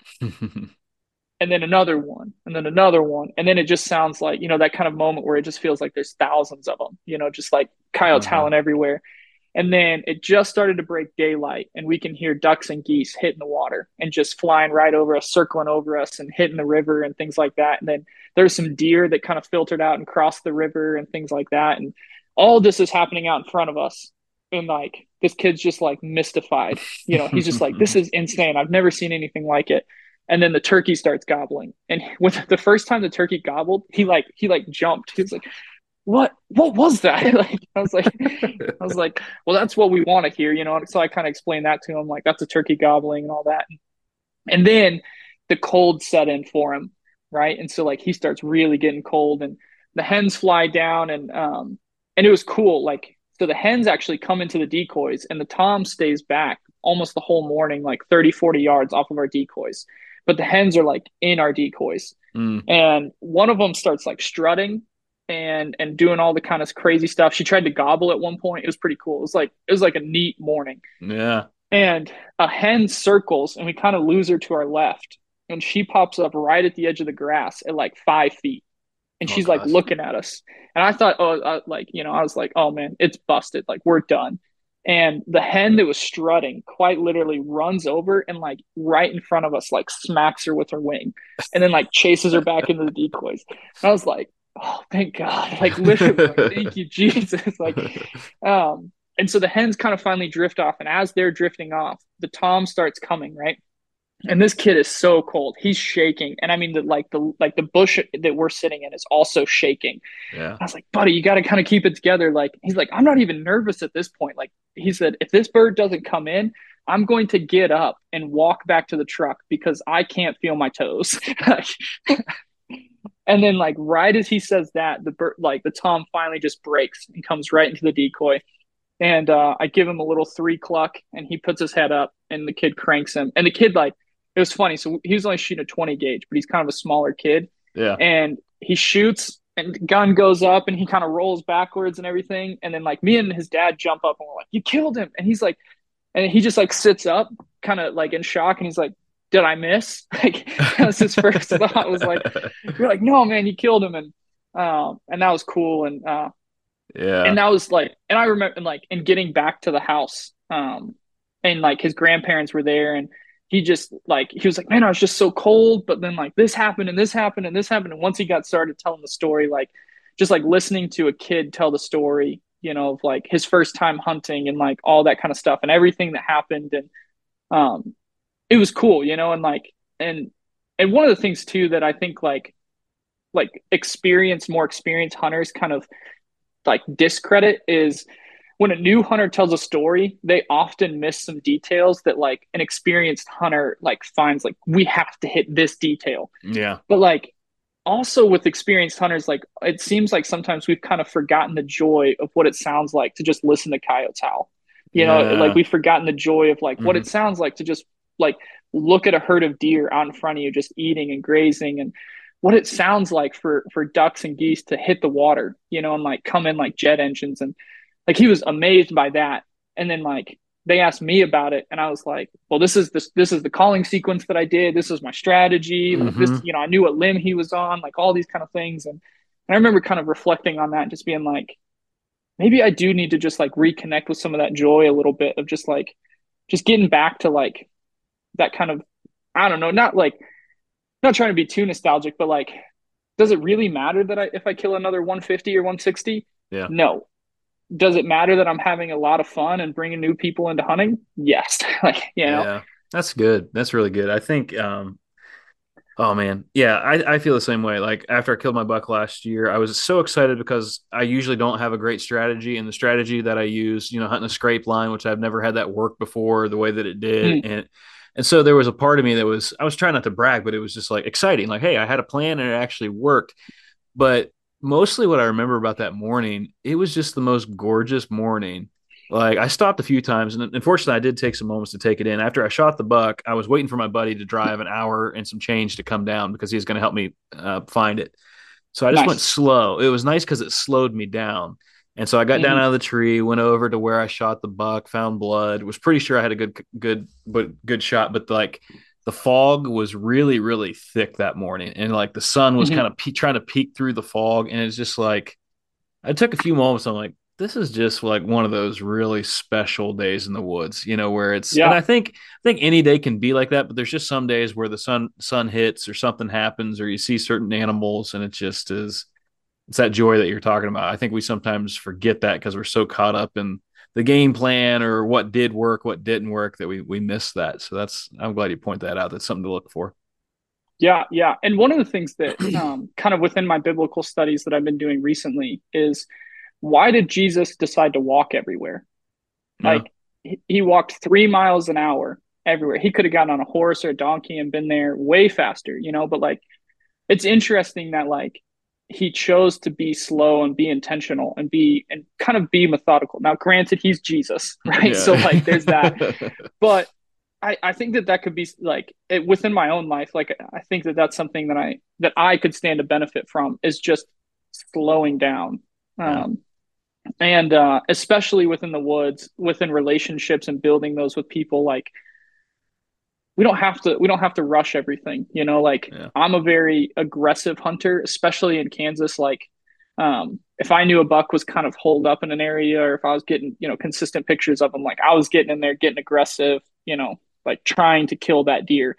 And then another one, and then another one. And then it just sounds like, you know, that kind of moment where it just feels like there's thousands of them, you know, just like coyotes uh-huh. howling everywhere. And then it just started to break daylight, and we can hear ducks and geese hitting the water and just flying right over us, circling over us and hitting the river and things like that. And then there's some deer that kind of filtered out and crossed the river and things like that. And all this is happening out in front of us. And like, this kid's just like mystified. You know, he's just like, this is insane. I've never seen anything like it. And then the turkey starts gobbling. And when the first time the turkey gobbled, he like, he like jumped. He was like, what what was that? Like I was like I was like, well, that's what we want to hear, you know. So I kind of explained that to him, like that's a turkey gobbling and all that. And then the cold set in for him, right? And so like he starts really getting cold, and the hens fly down, and um and it was cool. Like so the hens actually come into the decoys, and the tom stays back almost the whole morning, like thirty, forty yards off of our decoys. But the hens are like in our decoys. Mm. And one of them starts like strutting and and doing all the kind of crazy stuff. She tried to gobble at one point. It was pretty cool. It was like it was like a neat morning. Yeah. And a hen circles, and we kind of lose her to our left, and she pops up right at the edge of the grass at like five feet, and Oh she's like gosh. looking at us. And I thought, oh, uh, like you know, I was like, oh man, it's busted. Like we're done. And the hen that was strutting quite literally runs over and like right in front of us, like smacks her with her wing, and then like chases her back into the decoys. And I was like, oh, thank God. Like literally, like, thank you, Jesus. Like, um, and so the hens kind of finally drift off. And as they're drifting off, the tom starts coming, right? And this kid is so cold. He's shaking. And I mean the like the like the bush that we're sitting in is also shaking. Yeah. I was like, buddy, you gotta kind of keep it together. Like he's like, I'm not even nervous at this point. Like he said, if this bird doesn't come in, I'm going to get up and walk back to the truck because I can't feel my toes. And then like right as he says that, the bird like the tom finally just breaks and comes right into the decoy. And uh, I give him a little three cluck, and he puts his head up, and the kid cranks him. And the kid like it was funny. So he was only shooting a twenty gauge, but he's kind of a smaller kid. Yeah. And he shoots, and the gun goes up, and he kind of rolls backwards and everything. And then like me and his dad jump up, and we're like, "You killed him!" And he's like, and he just like sits up, kind of like in shock, and he's like, "Did I miss?" Like that was his first thought. Was like, "You're like, no, man, you killed him," and um, and that was cool. And uh, Yeah. and that was like, and I remember like in getting back to the house, um, and like his grandparents were there, and he just like he was like, man, I was just so cold, but then like this happened and this happened and this happened, and once he got started telling the story, like just like listening to a kid tell the story, you know, of like his first time hunting and like all that kind of stuff and everything that happened, and um, it was cool, you know, and like and and one of the things too that I think like like experienced more experienced hunters kind of like discredit is when a new hunter tells a story, they often miss some details that like an experienced hunter like finds like we have to hit this detail. Yeah. But like also with experienced hunters, like it seems like sometimes we've kind of forgotten the joy of what it sounds like to just listen to coyotes howl. You know, Yeah. like we've forgotten the joy of like what Mhm. it sounds like to just like look at a herd of deer out in front of you just eating and grazing, and what it sounds like for for ducks and geese to hit the water, you know, and like come in like jet engines. And like he was amazed by that. And then like they asked me about it, and I was like, well, this is this this is the calling sequence that I did. This is my strategy. Like this, Mhm. you know, I knew what limb he was on, like all these kind of things. And, and I remember kind of reflecting on that and just being like, maybe I do need to just like reconnect with some of that joy a little bit of just like just getting back to like that kind of, I don't know, not like not trying to be too nostalgic, but like, does it really matter that I if I kill another one fifty or one sixty? Yeah. No. Does it matter that I'm having a lot of fun and bringing new people into hunting? Yes. Like, you know. Yeah. That's good. That's really good. I think, um, oh man. Yeah, I, I feel the same way. Like after I killed my buck last year, I was so excited because I usually don't have a great strategy. And the strategy that I use, you know, hunting a scrape line, which I've never had that work before the way that it did. Mm, And and so there was a part of me that was I was trying not to brag, but it was just like exciting. Like, hey, I had a plan and it actually worked. But mostly what I remember about that morning, it was just the most gorgeous morning. Like I stopped a few times, and unfortunately, I did take some moments to take it in. After I shot the buck, I was waiting for my buddy to drive an hour and some change to come down because he was going to help me uh, find it. So I just went nice. slow. It was nice because it slowed me down. And so I got down Hmm. out of the tree, went over to where I shot the buck, found blood. Was pretty sure I had a good, good, but good shot. But like the fog was really, really thick that morning, and like the sun was Hmm. kind of pe- trying to peek through the fog, and it's just like I took a few moments. I'm like, this is just like one of those really special days in the woods, you know, where it's, and Yeah. I think, I think any day can be like that, but there's just some days where the sun, sun hits or something happens or you see certain animals and it just is, it's that joy that you're talking about. I think we sometimes forget that because we're so caught up in the game plan or what did work, what didn't work that we, we miss that. So that's, I'm glad you point that out. That's something to look for. Yeah. Yeah. And one of the things that um, kind of within my biblical studies that I've been doing recently is why did Jesus decide to walk everywhere? Yeah. Like he, he walked three miles an hour everywhere. He could have gotten on a horse or a donkey and been there way faster, you know, but like it's interesting that like he chose to be slow and be intentional and be and kind of be methodical. Now, granted, he's Jesus, right? So like there's that, Yeah. but I, I think that that could be like it, within my own life. Like I think that that's something that I that I could stand to benefit from is just slowing down, Yeah. um, and uh, especially within the woods, within relationships and building those with people. Like we don't have to we don't have to rush everything. You know, like Yeah. I'm a very aggressive hunter, especially in Kansas. Like um, if I knew a buck was kind of holed up in an area, or if I was getting you know consistent pictures of them, like I was getting in there, getting aggressive. You know, like trying to kill that deer.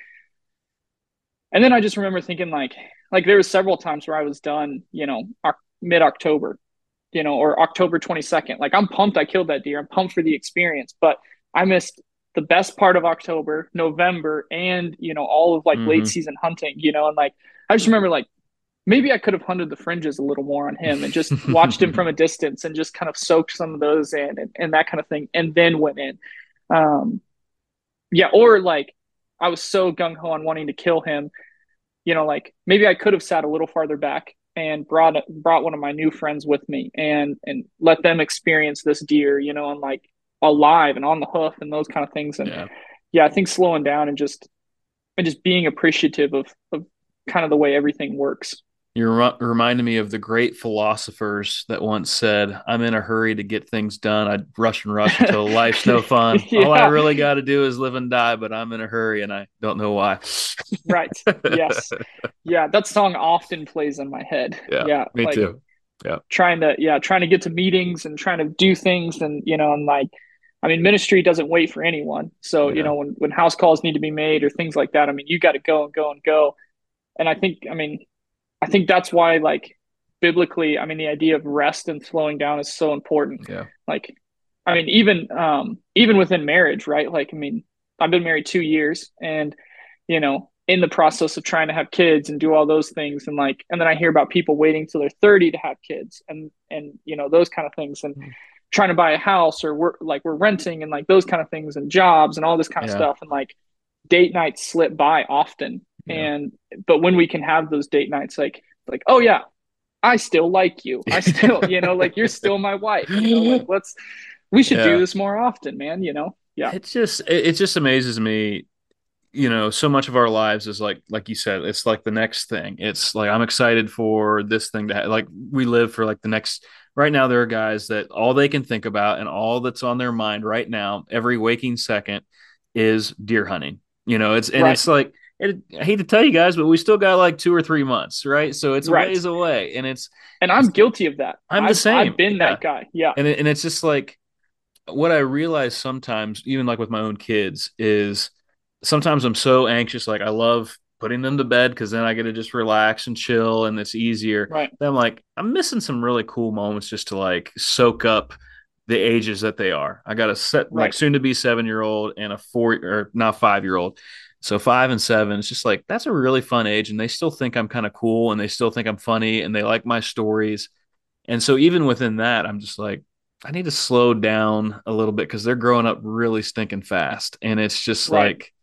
And then I just remember thinking like like there was several times where I was done, you know, mid October, you know, or October twenty-second. Like I'm pumped I killed that deer. I'm pumped for the experience, but I missed the best part of October, November, and you know, all of like late Hmm. season hunting, you know, and like I just remember like maybe I could have hunted the fringes a little more on him and just watched him from a distance and just kind of soaked some of those in and, and that kind of thing, and then went in. Um, yeah, or like I was so gung ho on wanting to kill him, you know, like maybe I could have sat a little farther back and brought brought one of my new friends with me and and let them experience this deer, you know, and like alive and on the hoof and those kind of things. And Yeah. yeah, I think slowing down and just and just being appreciative of of kind of the way everything works. You're remi- reminding me of the great philosophers that once said, I'm in a hurry to get things done. I'd rush and rush until life's no fun. All I Yeah, really got to do is live and die, but I'm in a hurry and I don't know why. right. Yes. Yeah, that song often plays in my head. Yeah, Yeah, me like too. Yeah. trying to yeah trying to get to meetings and trying to do things and you know and like I mean ministry doesn't wait for anyone, so you Yeah. know when when house calls need to be made or things like that, I mean you got to go and go and go. And I think I mean I think that's why like biblically I mean the idea of rest and slowing down is so important. Yeah. Like I mean even um even within marriage, right? Like I mean I've been married two years, and you know in the process of trying to have kids and do all those things, and like and then I hear about people waiting till they're thirty to have kids, and and you know those kind of things, and trying to buy a house, or we're like we're renting and like those kind of things, and jobs and all this kind of Yeah. stuff, and like date nights slip by often. Yeah. And but when we can have those date nights, like like oh yeah, I still like you, I still you know like you're still my wife, you know like let's we should do Yeah. this more often, man, you know. Yeah. It just it, it just amazes me, you know, so much of our lives is like like you said, it's like the next thing. It's like I'm excited for this thing to ha- like we live for like the next right now there are guys that all they can think about and all that's on their mind right now, every waking second is deer hunting. You know, it's and Right. it's like it, I hate to tell you guys, but we still got like two or three months, right? So it's a Right. ways away, and it's, And it's I'm guilty of that. I'm the I've I've same, been yeah. that guy. Yeah. And it, and it's just like what I realize sometimes, even like with my own kids, is sometimes I'm so anxious. Like I love putting them to bed because then I get to just relax and chill, and it's easier. Right. Then I'm like, I'm missing some really cool moments just to like soak up the ages that they are. I got a set like Right. soon to be seven year old and a four or not five year old. So five and seven, it's just like that's a really fun age, and they still think I'm kind of cool, and they still think I'm funny, and they like my stories. And so even within that, I'm just like, I need to slow down a little bit because they're growing up really stinking fast. And it's just Right. like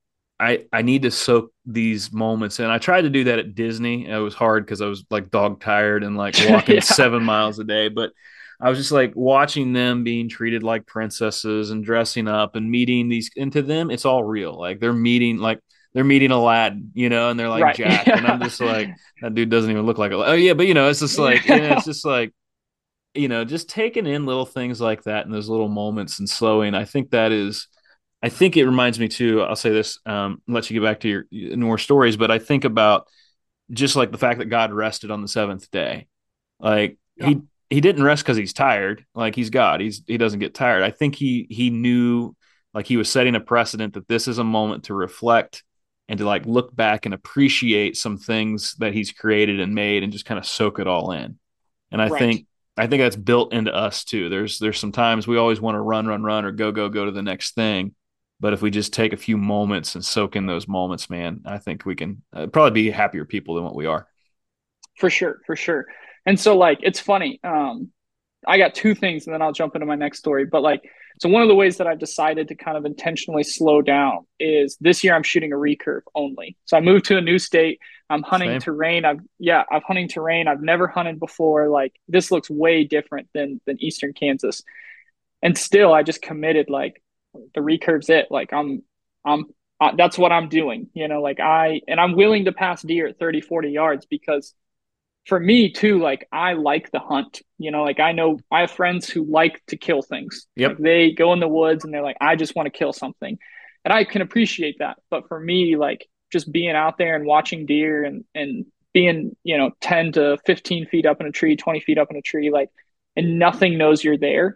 I I need to soak these moments in. I tried to do that at Disney. It was hard because I was like dog tired and like walking Yeah. seven miles a day. But I was just like watching them being treated like princesses and dressing up and meeting these. And to them, it's all real. Like they're meeting like they're meeting Aladdin, you know, and they're like Right. jacked, and I'm Yeah. just like that dude doesn't even look like Aladdin. Oh yeah, but you know, it's just like and it's Yeah. just like you know, just taking in little things like that and those little moments and slowing. I think that is, I think it reminds me too. I'll say this, um, let you get back to your, your more stories, but I think about just like the fact that God rested on the seventh day. Like Yeah. he he didn't rest because he's tired. Like he's God. He's he doesn't get tired. I think he he knew like he was setting a precedent that this is a moment to reflect and to like look back and appreciate some things that he's created and made and just kind of soak it all in. And I Right. think I think that's built into us too. There's there's some times we always want to run, run, run, or go, go, go to the next thing. But if we just take a few moments and soak in those moments, man, I think we can uh, probably be happier people than what we are. For sure. For sure. And so like it's funny. Um, I got two things and then I'll jump into my next story. But like, so one of the ways that I've decided to kind of intentionally slow down is this year I'm shooting a recurve only. So I moved to a new state. I'm hunting Same. terrain. I've yeah, I'm hunting terrain. I've never hunted before. Like this looks way different than than Eastern Kansas. And still I just committed like the recurve's it. Like I'm I'm uh, that's what I'm doing, you know, like I and I'm willing to pass deer at thirty, forty yards because for me too, like I like the hunt. You know, like I know I have friends who like to kill things. Like Yep. they go in the woods and they're like, I just want to kill something. And I can appreciate that. But for me, like just being out there and watching deer and and being, you know, ten to fifteen feet up in a tree, twenty feet up in a tree, like and nothing knows you're there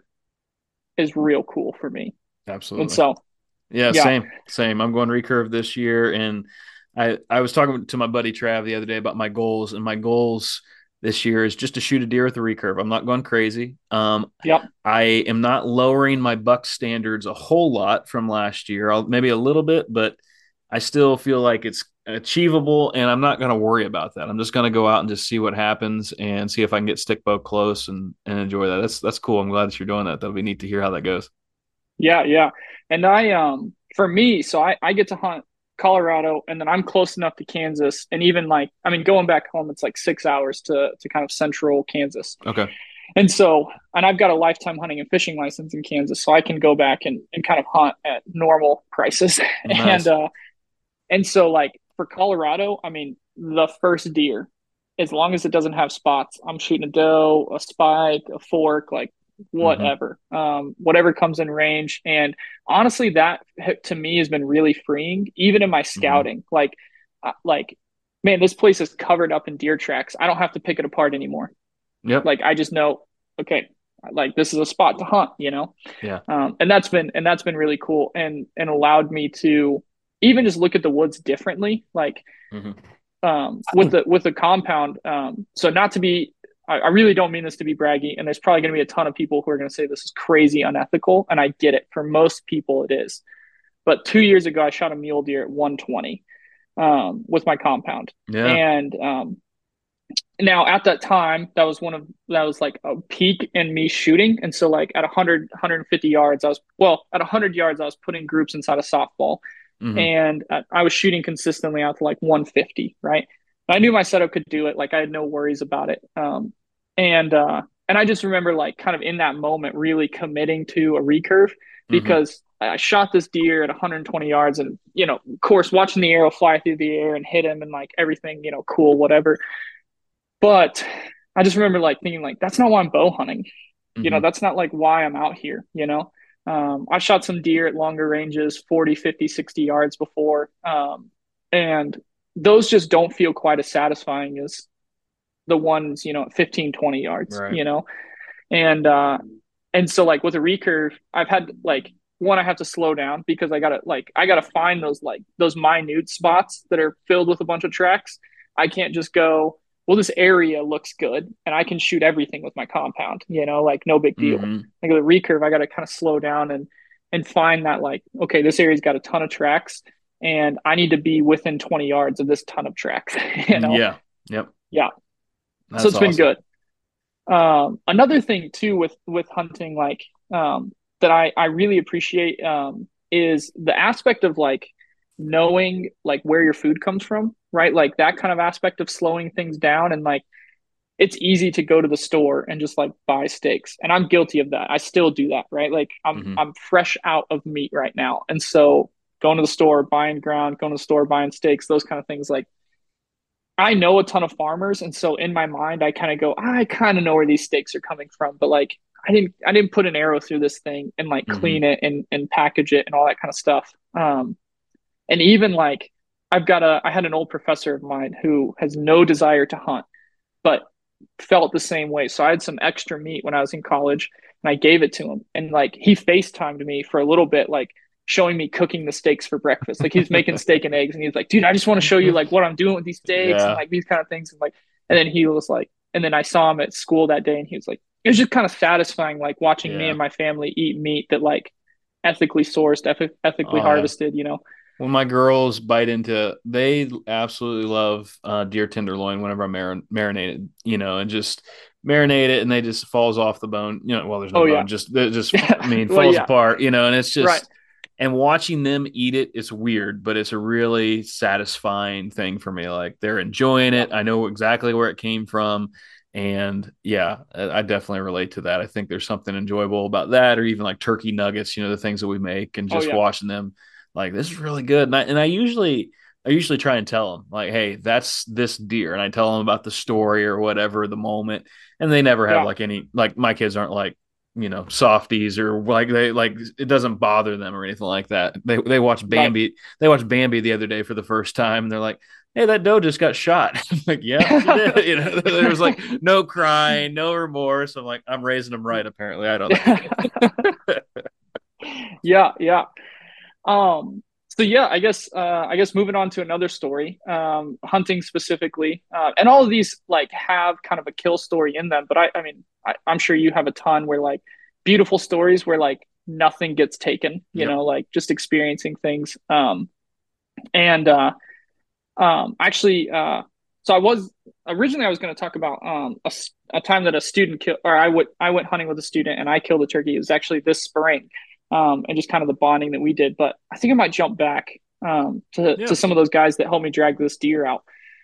is real cool for me. And Absolutely. so Yeah, yeah, same, same. I'm going recurve this year, and I I was talking to my buddy Trav the other day about my goals, and my goals this year is just to shoot a deer with a recurve. I'm not going crazy. Um, yep, I am not lowering my buck standards a whole lot from last year. I'll maybe a little bit, but I still feel like it's achievable, and I'm not going to worry about that. I'm just going to go out and just see what happens and see if I can get stick bow close and and enjoy that. That's that's cool. I'm glad that you're doing that. That'll be neat to hear how that goes. yeah, yeah. And I um for me, so I, I get to hunt Colorado and then I'm close enough to Kansas and even like I mean going back home it's like six hours to to kind of central Kansas. Okay. And so and I've got a lifetime hunting and fishing license in Kansas, so I can go back and, and kind of hunt at normal prices. and Nice. uh and so like for Colorado, I mean the first deer, as long as it doesn't have spots, I'm shooting a doe, a spike, a fork, like Hmm. whatever, um, whatever comes in range. And honestly, that to me has been really freeing, even in my Hmm. scouting. Like, uh, like, man, this place is covered up in deer tracks. I don't have to pick it apart anymore. Yep. Like, I just know, okay, like this is a spot to hunt, you know. Yeah. Um, and that's been and that's been really cool and and allowed me to even just look at the woods differently. Like Hmm. um, with the with the compound. Um, so not to be, I, I really don't mean this to be braggy, and there's probably going to be a ton of people who are going to say this is crazy unethical, and I get it. For most people, it is. But two years ago, I shot a mule deer at one twenty um, with my compound, Yeah. and um, now at that time, that was one of that was like a peak in me shooting, and so like at one hundred, one hundred fifty yards, I was well at one hundred yards, I was putting groups inside a softball Hmm. and I was shooting consistently out to like one fifty, right? I knew my setup could do it. Like I had no worries about it. Um, and uh, and I just remember like kind of in that moment really committing to a recurve Hmm. because I shot this deer at one hundred twenty yards and you know, of course, watching the arrow fly through the air and hit him and like everything, you know, cool, whatever. But I just remember like thinking like that's not why I'm bow hunting. You know, Hmm. that's not like why I'm out here, you know. Um, I shot some deer at longer ranges, forty, fifty, sixty yards before. Um, And those just don't feel quite as satisfying as the ones, you know, at fifteen, twenty yards, Right. you know? And uh and so like with a recurve, I've had like one, I have to slow down because I gotta like I gotta find those like those minute spots that are filled with a bunch of tracks. I can't just go, well, this area looks good and I can shoot everything with my compound, you know, like no big deal. Mm-hmm. Like with a recurve, I gotta kind of slow down and and find that like, okay, this area's got a ton of tracks and I need to be within twenty yards of this ton of tracks, you know? Yeah. Yep. Yeah. So That's it's been awesome. good. Um, another thing too with with hunting, like um, that I I really appreciate um, is the aspect of like knowing like where your food comes from, right? Like that kind of aspect of slowing things down and like it's easy to go to the store and just like buy steaks, and I'm guilty of that. I still do that, right? Like I'm Mm-hmm. I'm fresh out of meat right now, and so going to the store, buying ground, going to the store, buying steaks, those kind of things, like I know a ton of farmers, and so in my mind, I kind of go, I kind of know where these steaks are coming from, but like I didn't, I didn't put an arrow through this thing and like Mm-hmm. clean it and and package it and all that kind of stuff. Um, and even like I've got a, I had an old professor of mine who has no desire to hunt, but felt the same way. So I had some extra meat when I was in college, and I gave it to him, and like he FaceTimed me for a little bit, like showing me cooking the steaks for breakfast. Like he's making steak and eggs and he's like, dude, I just want to show you like what I'm doing with these steaks and Yeah. like these kind of things. And like, and then he was like, and then I saw him at school that day and he was like, it was just kind of satisfying, like watching me Yeah. and my family eat meat that like ethically sourced, eth- ethically Oh yeah. harvested, you know? When my girls bite into, they absolutely love uh, deer tenderloin whenever I mar- marinate it, you know, and just marinate it, and they just falls off the bone. You know, well, there's no Oh yeah. bone, just it just, I mean, Well, falls yeah. apart, you know, and it's Right. just, and watching them eat it, it's weird, but it's a really satisfying thing for me. Like they're enjoying Yeah. it. I know exactly where it came from. And yeah, I I definitely relate to that. I think there's something enjoyable about that, or even like turkey nuggets, you know, the things that we make, and Oh just yeah. watching them like this is really good. And I, and I usually I usually try and tell them like, hey, that's this deer, and I tell them about the story or whatever the moment, and they never have Yeah. like any like my kids aren't like you know softies or like they like it doesn't bother them or anything like that. They they watch Right. Bambi they watched Bambi the other day for the first time, and they're like. Hey, that doe just got shot. I'm like, yeah, she did. You know, there was like no crying, no remorse. I'm like, I'm raising them right. Apparently, I don't know. Yeah, yeah. Um, so yeah, I guess uh, I guess moving on to another story, um, hunting specifically, uh, and all of these like have kind of a kill story in them. But I, I mean, I, I'm sure you have a ton where like beautiful stories where like nothing gets taken, you Yep. know, like just experiencing things. Um, and uh, um, actually, uh, so I was originally I was going to talk about um, a, s- a time that a student killed, or I would I went hunting with a student and I killed a turkey. It was actually this spring, um, and just kind of the bonding that we did. But I think I might jump back um, to to Yeah. some of those guys that helped me drag this deer out.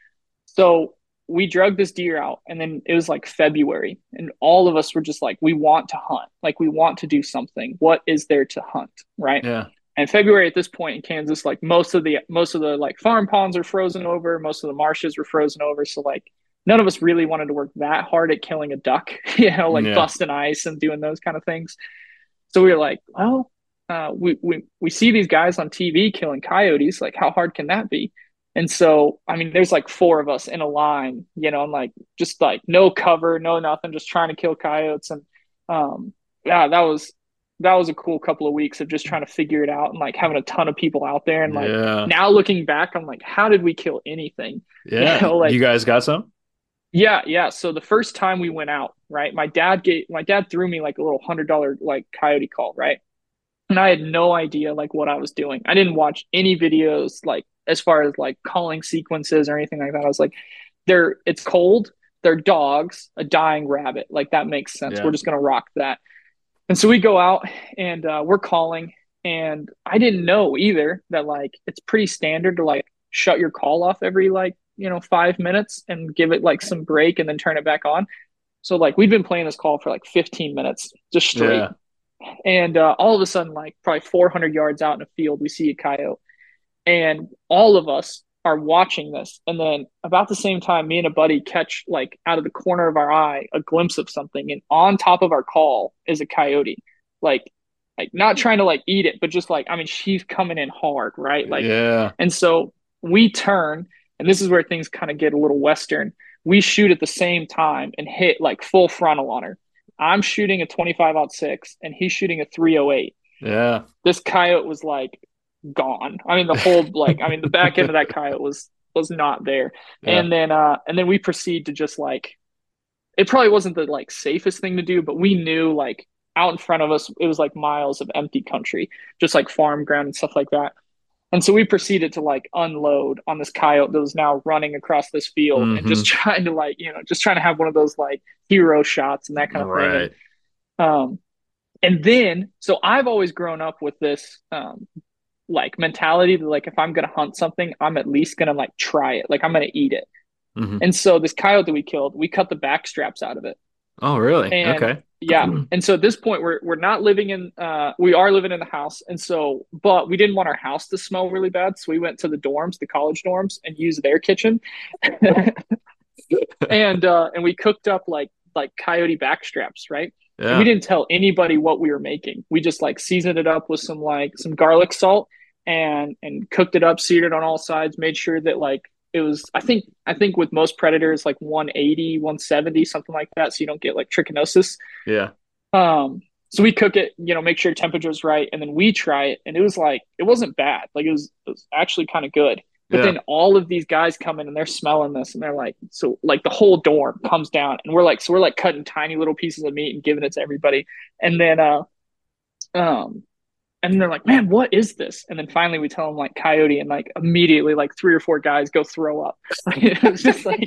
So we drug this deer out, and then it was like February, and all of us were just like, we want to hunt, like we want to do something. What is there to hunt, right? Yeah. And February at this point in Kansas, like most of the most of the like farm ponds are frozen over, most of the marshes were frozen over. So like none of us really wanted to work that hard at killing a duck, you know, like Yeah. busting ice and doing those kind of things. So we were like, well, uh, we we we see these guys on T V killing coyotes. Like, how hard can that be? And so, I mean, there's like four of us in a line, you know, and like just like no cover, no nothing, just trying to kill coyotes. And um, yeah, that was that was a cool couple of weeks of just trying to figure it out and like having a ton of people out there. And like Yeah. now looking back, I'm like, how did we kill anything? You Yeah. know, You like guys got some? yeah, yeah. So the first time we went out, right, my dad gave my dad threw me like a little hundred dollar like coyote call, right? And I had no idea like what I was doing. I didn't watch any videos like as far as like calling sequences or anything like that. I was like, they're it's cold, they're dogs, a dying rabbit. Like that makes sense. We're Yeah. just gonna rock that. And so we go out and uh, we're calling, and I didn't know either that like it's pretty standard to like shut your call off every like you know five minutes and give it like some break and then turn it back on. So like we'd been playing this call for like fifteen minutes just straight, Yeah. and uh, all of a sudden, like probably four hundred yards out in a field, we see a coyote, and all of us are watching this. And then about the same time, me and a buddy catch like out of the corner of our eye a glimpse of something, and on top of our call is a coyote, like like not trying to like eat it, but just like I mean she's coming in hard, right? Like, Yeah. and so. we turn, and this is where things kind of get a little Western. We shoot at the same time and hit like full frontal on her. I'm shooting a twenty-five aught six and he's shooting a three oh eight. Yeah. This coyote was like gone. I mean, the whole like, I mean, the back end of that coyote was was not there. Yeah. And then uh and then we proceed to just like, it probably wasn't the like safest thing to do, but we knew like out in front of us it was like miles of empty country, just like farm ground and stuff like that. And so we proceeded to like unload on this coyote that was now running across this field Mm-hmm. and just trying to like, you know, just trying to have one of those like hero shots and that kind of Right. thing. And, um, and then, so I've always grown up with this, um, like mentality that like, if I'm going to hunt something, I'm at least going to like try it. Like I'm going to eat it. Mm-hmm. And so this coyote that we killed, we cut the back straps out of it. Oh, really? And okay. yeah. And so at this point we're we're not living in uh we are living in the house. And so but we didn't want our house to smell really bad. So we went to the dorms, the college dorms, and used their kitchen. and uh and we cooked up like like coyote back straps, right? Yeah. And we didn't tell anybody what we were making. We just like seasoned it up with some like some garlic salt and and cooked it up, seared it on all sides, made sure that like it was I think I think with most predators like one eighty, one seventy, something like that, so you don't get like trichinosis. Yeah. Um so we cook it, you know, make sure temperature is right, and then we try it, and it was like it wasn't bad. Like it was it was actually kind of good. But yeah. then all of these guys come in and they're smelling this and they're like, so like the whole dorm comes down and we're like, so we're like cutting tiny little pieces of meat and giving it to everybody. And then uh um and they're like, man, what is this? And then finally we tell them like coyote, and like immediately like three or four guys go throw up. It was just like,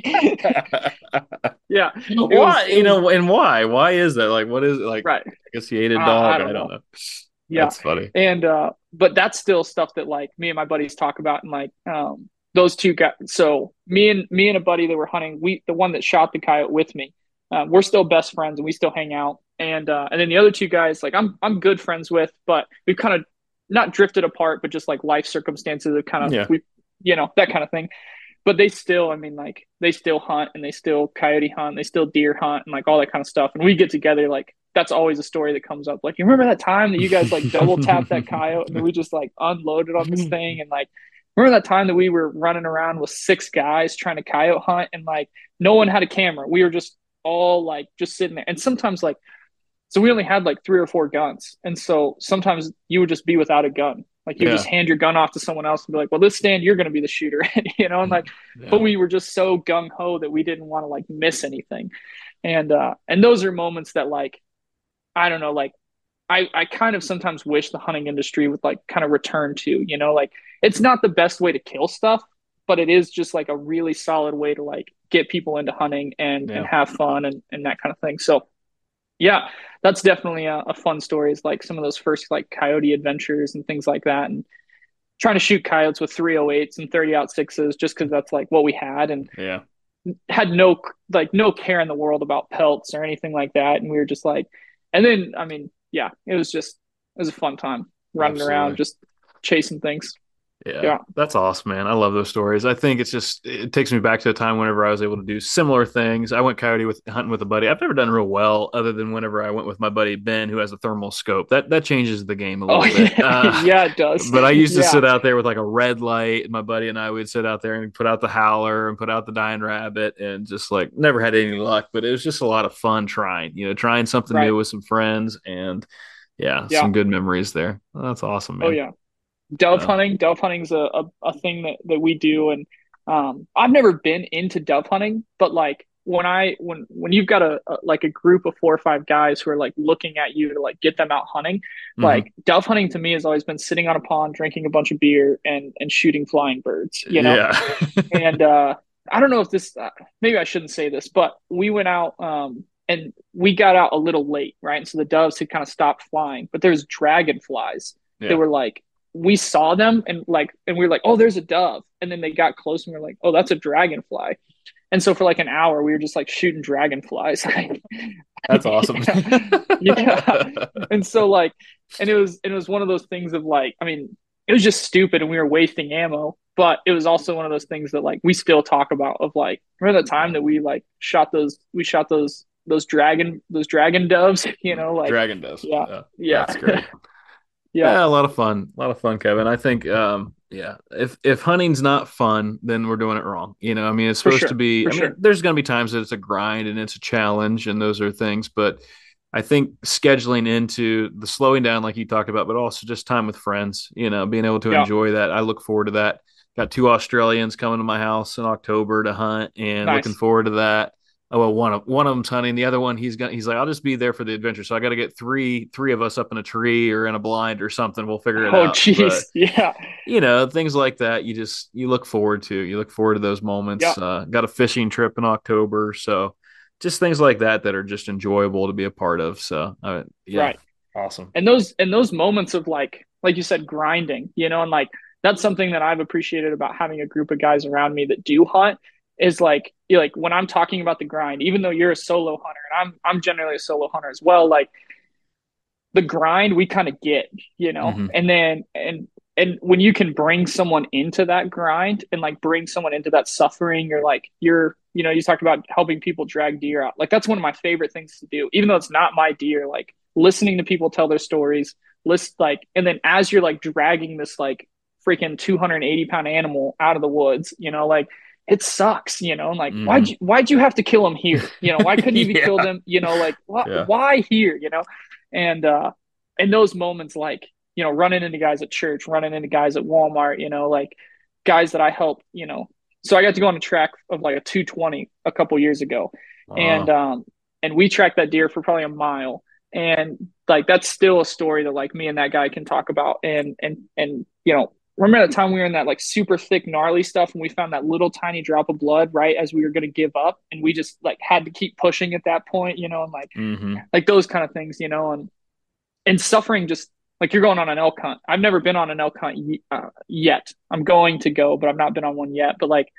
yeah. Why? Was, you know, and why? Why is that? Like, what is it? Like, right. I guess he ate a Uh, dog. I don't I don't know. know. Yeah. That's funny. And, uh, but that's still stuff that like me and my buddies talk about. And like, um, those two guys, so me and me and a buddy that were hunting, we, the one that shot the coyote with me, um, we're still best friends and we still hang out. And, uh, and then the other two guys, like I'm, I'm good friends with, but we've kind of not drifted apart, but just like life circumstances have kind of, yeah. we, you know, that kind of thing. But they still, I mean, like they still hunt and they still coyote hunt, they still deer hunt and like all that kind of stuff. And we get together, like that's always a story that comes up. Like, you remember that time that you guys like double tapped that coyote and then we just like unloaded on this thing? And like, remember that time that we were running around with six guys trying to coyote hunt and like no one had a camera. We were just all like just sitting there. And sometimes like, so we only had like three or four guns. And so sometimes you would just be without a gun. Like you yeah. just hand your gun off to someone else and be like, well, this stand, you're going to be the shooter, you know? And like, yeah. but we were just so gung ho that we didn't want to like miss anything. And, uh, and those are moments that like, I don't know, like I, I kind of sometimes wish the hunting industry would like kind of return to, you know, like it's not the best way to kill stuff, but it is just like a really solid way to like get people into hunting and, yeah. and have fun and, and that kind of thing. So yeah, that's definitely a, a fun story, is like some of those first like coyote adventures and things like that. And trying to shoot coyotes with three oh eights and thirty aught sixes just because that's like what we had, and yeah. had no like no care in the world about pelts or anything like that. And we were just like, and then, I mean, yeah, it was just, it was a fun time running Absolutely. around, just chasing things. Yeah, yeah, that's awesome, man. I love those stories. I think it's just, it takes me back to a time whenever I was able to do similar things. I went coyote with hunting with a buddy. I've never done real well other than whenever I went with my buddy Ben, who has a thermal scope. That that changes the game a little oh, bit. Yeah. Uh, yeah, it does. But I used to yeah. sit out there with like a red light. My buddy and I would sit out there and put out the howler and put out the dying rabbit, and just like never had any luck. But it was just a lot of fun trying, you know, trying something right. new with some friends, and yeah, yeah. some good memories there. Well, that's awesome, man. Oh yeah. Dove uh, hunting. Dove hunting is a, a, a thing that, that we do. And um, I've never been into dove hunting, but like when I, when, when you've got a, a, like a group of four or five guys who are like looking at you to like get them out hunting, mm-hmm. like dove hunting to me has always been sitting on a pond, drinking a bunch of beer and, and shooting flying birds, you know? Yeah. and uh, I don't know if this, uh, maybe I shouldn't say this, but we went out um, and we got out a little late, right? And so the doves had kind of stopped flying, but there's dragonflies yeah. that were like, we saw them and like, and we were like, oh, there's a dove. And then they got close and we are like, oh, that's a dragonfly. And so for like an hour, we were just like shooting dragonflies. That's awesome. yeah. yeah. And so like, and it was, and it was one of those things of like, I mean, it was just stupid and we were wasting ammo, but it was also one of those things that like, we still talk about of like, remember the time that we like shot those, we shot those, those dragon, those dragon doves, you know, like dragon doves. Yeah. Yeah. yeah. That's great. Yeah. yeah, a lot of fun, a lot of fun, Kevin. I think, um, Yeah. If if hunting's not fun, then we're doing it wrong. You know, I mean, it's For supposed to sure. be, For I mean, sure. there's going to be times that it's a grind and it's a challenge and those are things, but I think scheduling into the slowing down, like you talked about, but also just time with friends, you know, being able to Yeah. enjoy that. I look forward to that. Got two Australians coming to my house in October to hunt and looking Nice. forward to that. Oh, well, one of one of them's hunting. The other one, he's got. He's like, I'll just be there for the adventure. So I got to get three three of us up in a tree or in a blind or something. We'll figure it Oh, out. But geez. Yeah. you know, things like that, you just you look forward to. You look forward to those Yeah. moments. Uh, got a fishing trip in October, so just things like that that are just enjoyable to be a part of. So, uh, yeah, Right. awesome. And those and those moments of like like you said, grinding, you know, and like that's something that I've appreciated about having a group of guys around me that do hunt is like you like when I'm talking about the grind, even though you're a solo hunter and I'm I'm generally a solo hunter as well, like the grind we kind of get, you know, Hmm. and then and and when you can bring someone into that grind and like bring someone into that suffering or like you're you know you talked about helping people drag deer out, like that's one of my favorite things to do, even though it's not my deer, like listening to people tell their stories, list like and then as you're like dragging this like freaking two hundred eighty pound animal out of the woods, you know, like it sucks, you know, and like why'd Hmm. you why'd you have to kill him here, you know, why couldn't you be killed Yeah, him, you know, like why, yeah. why here, you know. And uh in those moments, like, you know, running into guys at church, running into guys at Walmart, you know, like guys that I help, you know. So I got to go on a track of like a two twenty a couple years ago. And Uh, um and we tracked that deer for probably a mile. And like that's still a story that like me and that guy can talk about. And and and you know, remember the time we were in that like super thick gnarly stuff and we found that little tiny drop of blood right as we were going to give up and we just like had to keep pushing at that point, you know, and like hmm. like those kind of things, you know. And and suffering just like you're going on an elk hunt. I've never been on an elk hunt uh, yet. I'm going to go, but I've not been on one yet. But like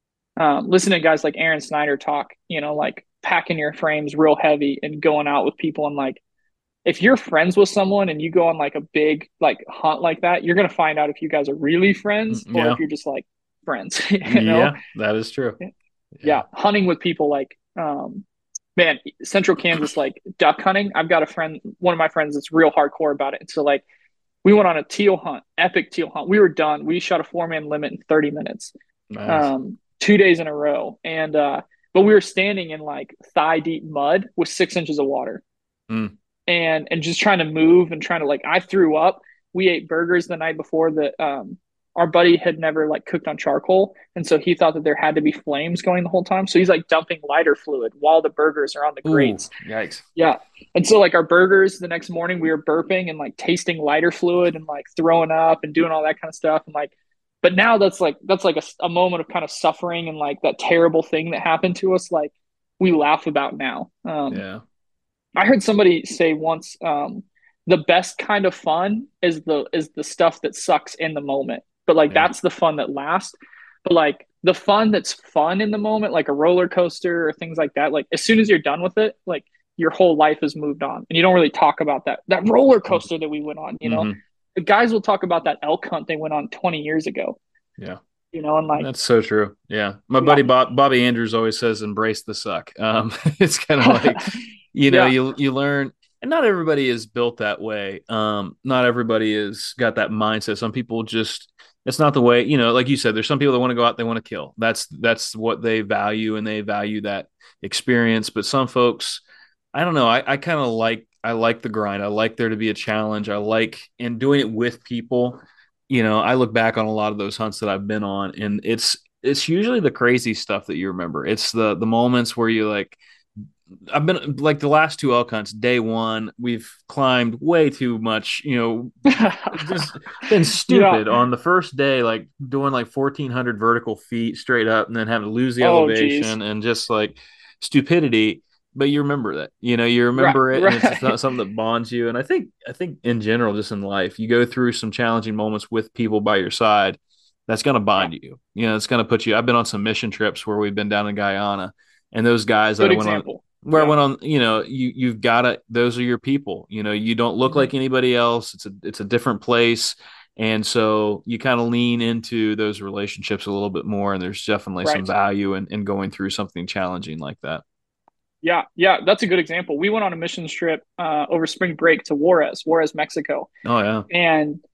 um, listening to guys like Aaron Snyder talk, you know, like packing your frames real heavy and going out with people and like if you're friends with someone and you go on like a big like hunt like that, you're gonna find out if you guys are really friends or if Yeah, you're just like friends, you know? yeah, that is true. Yeah, Yeah. hunting with people like um man, central Kansas like duck hunting. I've got a friend, one of my friends that's real hardcore about it. And so like we went on a teal hunt, epic teal hunt. We were done. We shot a four man limit in thirty minutes, Nice. um, two days in a row. And, uh, but we were standing in like thigh deep mud with six inches of water Mm. and, and just trying to move and trying to like, I threw up. We ate burgers the night before that, um, our buddy had never like cooked on charcoal. And so he thought that there had to be flames going the whole time. So he's like dumping lighter fluid while the burgers are on the Ooh, grates. yikes. Yeah. And so like our burgers the next morning we were burping and like tasting lighter fluid and like throwing up and doing all that kind of stuff. And like, but now that's like, that's like a, a moment of kind of suffering and like that terrible thing that happened to us. Like we laugh about now. Um, Yeah. I heard somebody say once, um, the best kind of fun is the, is the stuff that sucks in the moment, but like, Yeah. that's the fun that lasts. But like the fun that's fun in the moment, like a roller coaster or things like that, like as soon as you're done with it, like your whole life has moved on and you don't really talk about that that roller coaster that we went on, you know. Hmm. The guys will talk about that elk hunt they went on twenty years ago, Yeah. you know. And like That's so true. Yeah. My yeah. buddy Bob, Bobby Andrews always says embrace the suck. Um, it's kind of like, you know, Yeah. you you learn and not everybody is built that way. Um, not everybody is got that mindset. Some people just it's not the way, you know, like you said, there's some people that want to go out, they want to kill. That's that's what they value and they value that experience. But some folks, I don't know, I, I kind of like I like the grind. I like there to be a challenge. I like and doing it with people you know, I look back on a lot of those hunts that I've been on, and it's it's usually the crazy stuff that you remember. It's the the moments where you like. I've been like the last two elk hunts. Day one, we've climbed way too much. You know, just been Yeah. stupid on the first day, like doing like fourteen hundred vertical feet straight up, and then having to lose the Oh geez. elevation and just like stupidity. But you remember that, you know, you Right. remember it, and it's Right. not something that bonds you. And I think, I think in general, just in life, you go through some challenging moments with people by your side. That's going to Yeah. bond you. You know, it's going to put you. I've been on some mission trips where we've been down in Guyana, and those guys that Good I went on, example. where I Yeah. went on, you know, you you've got to. Those are your people. You know, you don't look Hmm. like anybody else. It's a it's a different place, and so you kind of lean into those relationships a little bit more. And there's definitely some Right. value in, in going through something challenging like that. Yeah. Yeah. That's a good example. We went on a missions trip uh, over spring break to Juarez, Juarez, Mexico, Oh yeah. and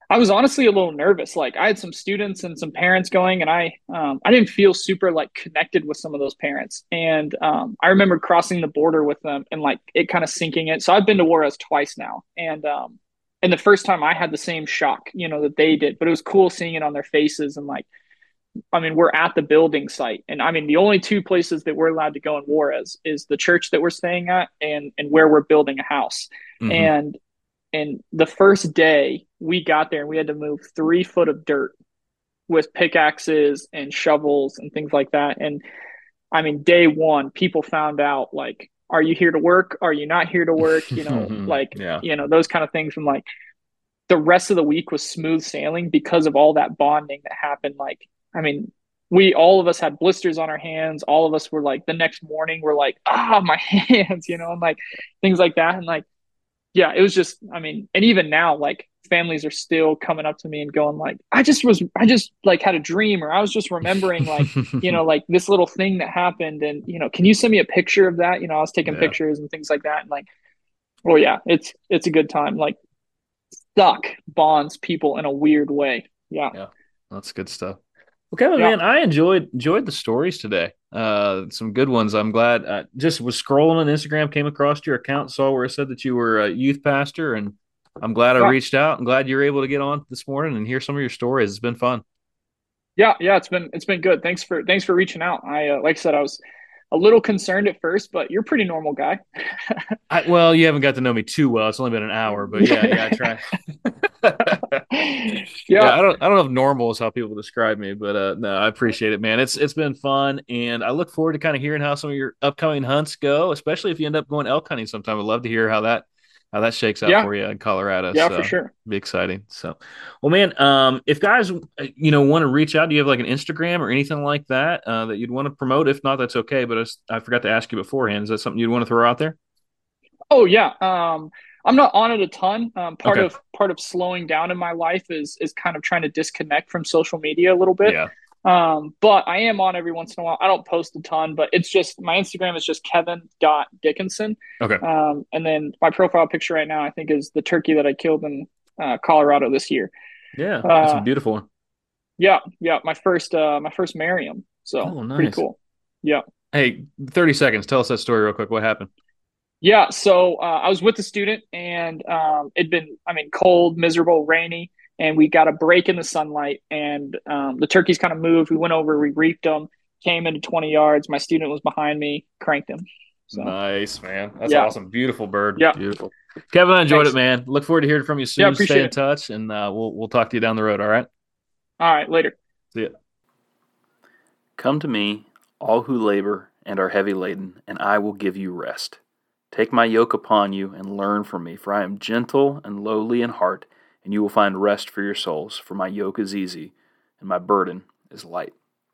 I was honestly a little nervous. Like I had some students and some parents going, and I um, I didn't feel super like connected with some of those parents. And um, I remember crossing the border with them and like it kind of sinking in. So I've been to Juarez twice now, and um, and the first time I had the same shock, you know, that they did. But it was cool seeing it on their faces and like, I mean, we're at the building site, and I mean, the only two places that we're allowed to go in Juarez is the church that we're staying at and and where we're building a house. Mm-hmm. And and the first day we got there and we had to move three foot of dirt with pickaxes and shovels and things like that. And I mean, day one, people found out like, are you here to work? Are you not here to work? You know, like, Yeah. you know, those kind of things. From like the rest of the week was smooth sailing because of all that bonding that happened. Like, I mean, we all of us had blisters on our hands. All of us were like, the next morning, we're like, ah, my hands, you know, and like things like that. And like, yeah, it was just, I mean, and even now, like families are still coming up to me and going like, I just was, I just like had a dream, or I was just remembering like, you know, like this little thing that happened. And, you know, can you send me a picture of that? You know, I was taking Yeah. pictures and things like that. And like, oh yeah, it's, it's a good time. Like stuck bonds people in a weird way. Yeah. Yeah. That's good stuff. Okay, well, Yeah. man, I enjoyed enjoyed the stories today. Uh, some good ones. I'm glad. I just was scrolling on Instagram, came across your account, saw where it said that you were a youth pastor, and I'm glad I Yeah. reached out. I'm glad you were able to get on this morning and hear some of your stories. It's been fun. Yeah. Yeah. It's been, it's been good. Thanks for, thanks for reaching out. I, uh, like I said, I was a little concerned at first, but you're a pretty normal guy. I, well, you haven't got to know me too well. It's only been an hour, but yeah, yeah, I try. Yeah, Yeah. I don't I don't know if normal is how people describe me, but uh no, I appreciate it, man. It's it's been fun, and I look forward to kind of hearing how some of your upcoming hunts go, especially if you end up going elk hunting sometime. I'd love to hear how that how that shakes out Yeah. for you in Colorado. Yeah, for So sure. be exciting. So, well, man, um, if guys, uh, you know, want to reach out, do you have like an Instagram or anything like that uh, that you'd want to promote? If not, that's okay. But I, s- I forgot to ask you beforehand. Is that something you'd want to throw out there? Oh yeah. Um, I'm not on it a ton. Um, part Okay. of part of slowing down in my life is is kind of trying to disconnect from social media a little bit. Yeah. Um, but I am on every once in a while. I don't post a ton, but it's just my Instagram is just Kevin dot Dickinson. Okay. Um, and then my profile picture right now, I think, is the turkey that I killed in uh, Colorado this year. Yeah, that's a Uh, beautiful one. yeah, yeah, my first uh, my first Merriam. So Oh, pretty nice. cool. Yeah. Hey, thirty seconds. Tell us that story real quick. What happened? Yeah, so uh, I was with the student, and um, it'd been, I mean, cold, miserable, rainy, and we got a break in the sunlight, and um, the turkeys kind of moved. We went over, we reaped them, came into twenty yards. My student was behind me, cranked him. So Nice, man. That's yeah, awesome. Beautiful bird. yeah, Beautiful. Kevin, I enjoyed it, thanks. man. Look forward to hearing from you Yeah, soon. Stay appreciate in it. touch, and uh, we'll we'll talk to you down the road. All right. All right, later. See ya. Come to me, all who labor and are heavy laden, and I will give you rest. Take my yoke upon you and learn from me, for I am gentle and lowly in heart, and you will find rest for your souls. For my yoke is easy, and my burden is light.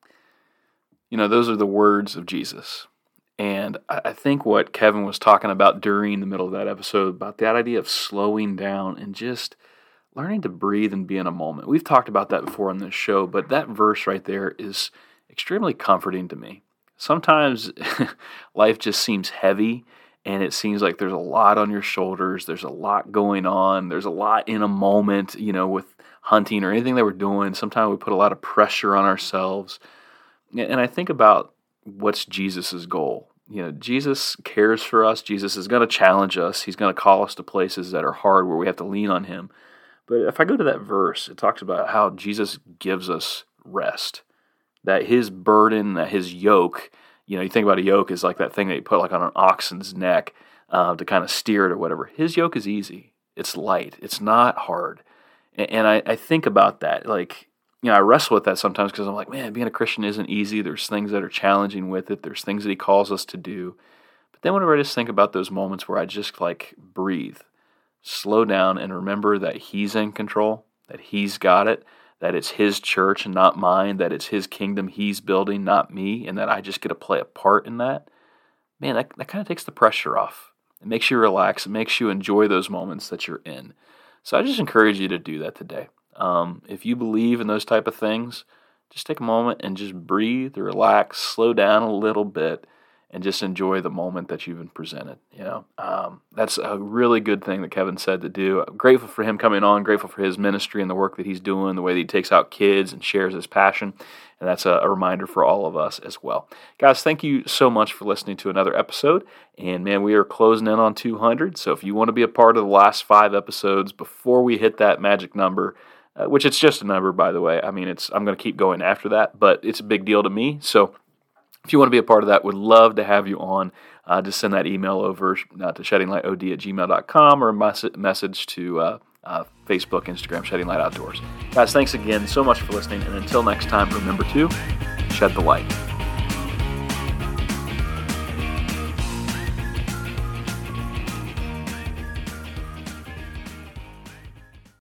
You know, those are the words of Jesus. And I think what Kevin was talking about during the middle of that episode, about that idea of slowing down and just learning to breathe and be in a moment. We've talked about that before on this show, but that verse right there is extremely comforting to me. Sometimes life just seems heavy, and it seems like there's a lot on your shoulders. There's a lot going on. There's a lot in a moment, you know, with hunting or anything that we're doing. Sometimes we put a lot of pressure on ourselves. And I think about what's Jesus's goal. You know, Jesus cares for us. Jesus is going to challenge us. He's going to call us to places that are hard where we have to lean on him. But if I go to that verse, it talks about how Jesus gives us rest, that his burden, that his yoke, you know, you think about a yoke is like that thing that you put like on an oxen's neck uh, to kind of steer it or whatever. His yoke is easy. It's light. It's not hard. And, and I, I think about that. Like, you know, I wrestle with that sometimes because I'm like, man, being a Christian isn't easy. There's things that are challenging with it. There's things that he calls us to do. But then whenever I just think about those moments where I just like breathe, slow down, and remember that he's in control, that he's got it, that it's his church and not mine, that it's his kingdom he's building, not me, and that I just get to play a part in that, man, that, that kind of takes the pressure off. It makes you relax. It makes you enjoy those moments that you're in. So I just encourage you to do that today. Um, if you believe in those type of things, just take a moment and just breathe, relax, slow down a little bit, and just enjoy the moment that you've been presented. You know, um, that's a really good thing that Kevin said to do. I'm grateful for him coming on, grateful for his ministry and the work that he's doing, the way that he takes out kids and shares his passion. And that's a, a reminder for all of us as well. Guys, thank you so much for listening to another episode. And man, we are closing in on two hundred. So if you want to be a part of the last five episodes before we hit that magic number, uh, which it's just a number, by the way. I mean, it's I'm going to keep going after that, but it's a big deal to me. So if you want to be a part of that, would love to have you on. Uh, just send that email over uh, to sheddinglightod at gmail dot com or a mes- message to uh, uh, Facebook, Instagram, Shedding Light Outdoors. Guys, thanks again so much for listening. And until next time, remember to shed the light.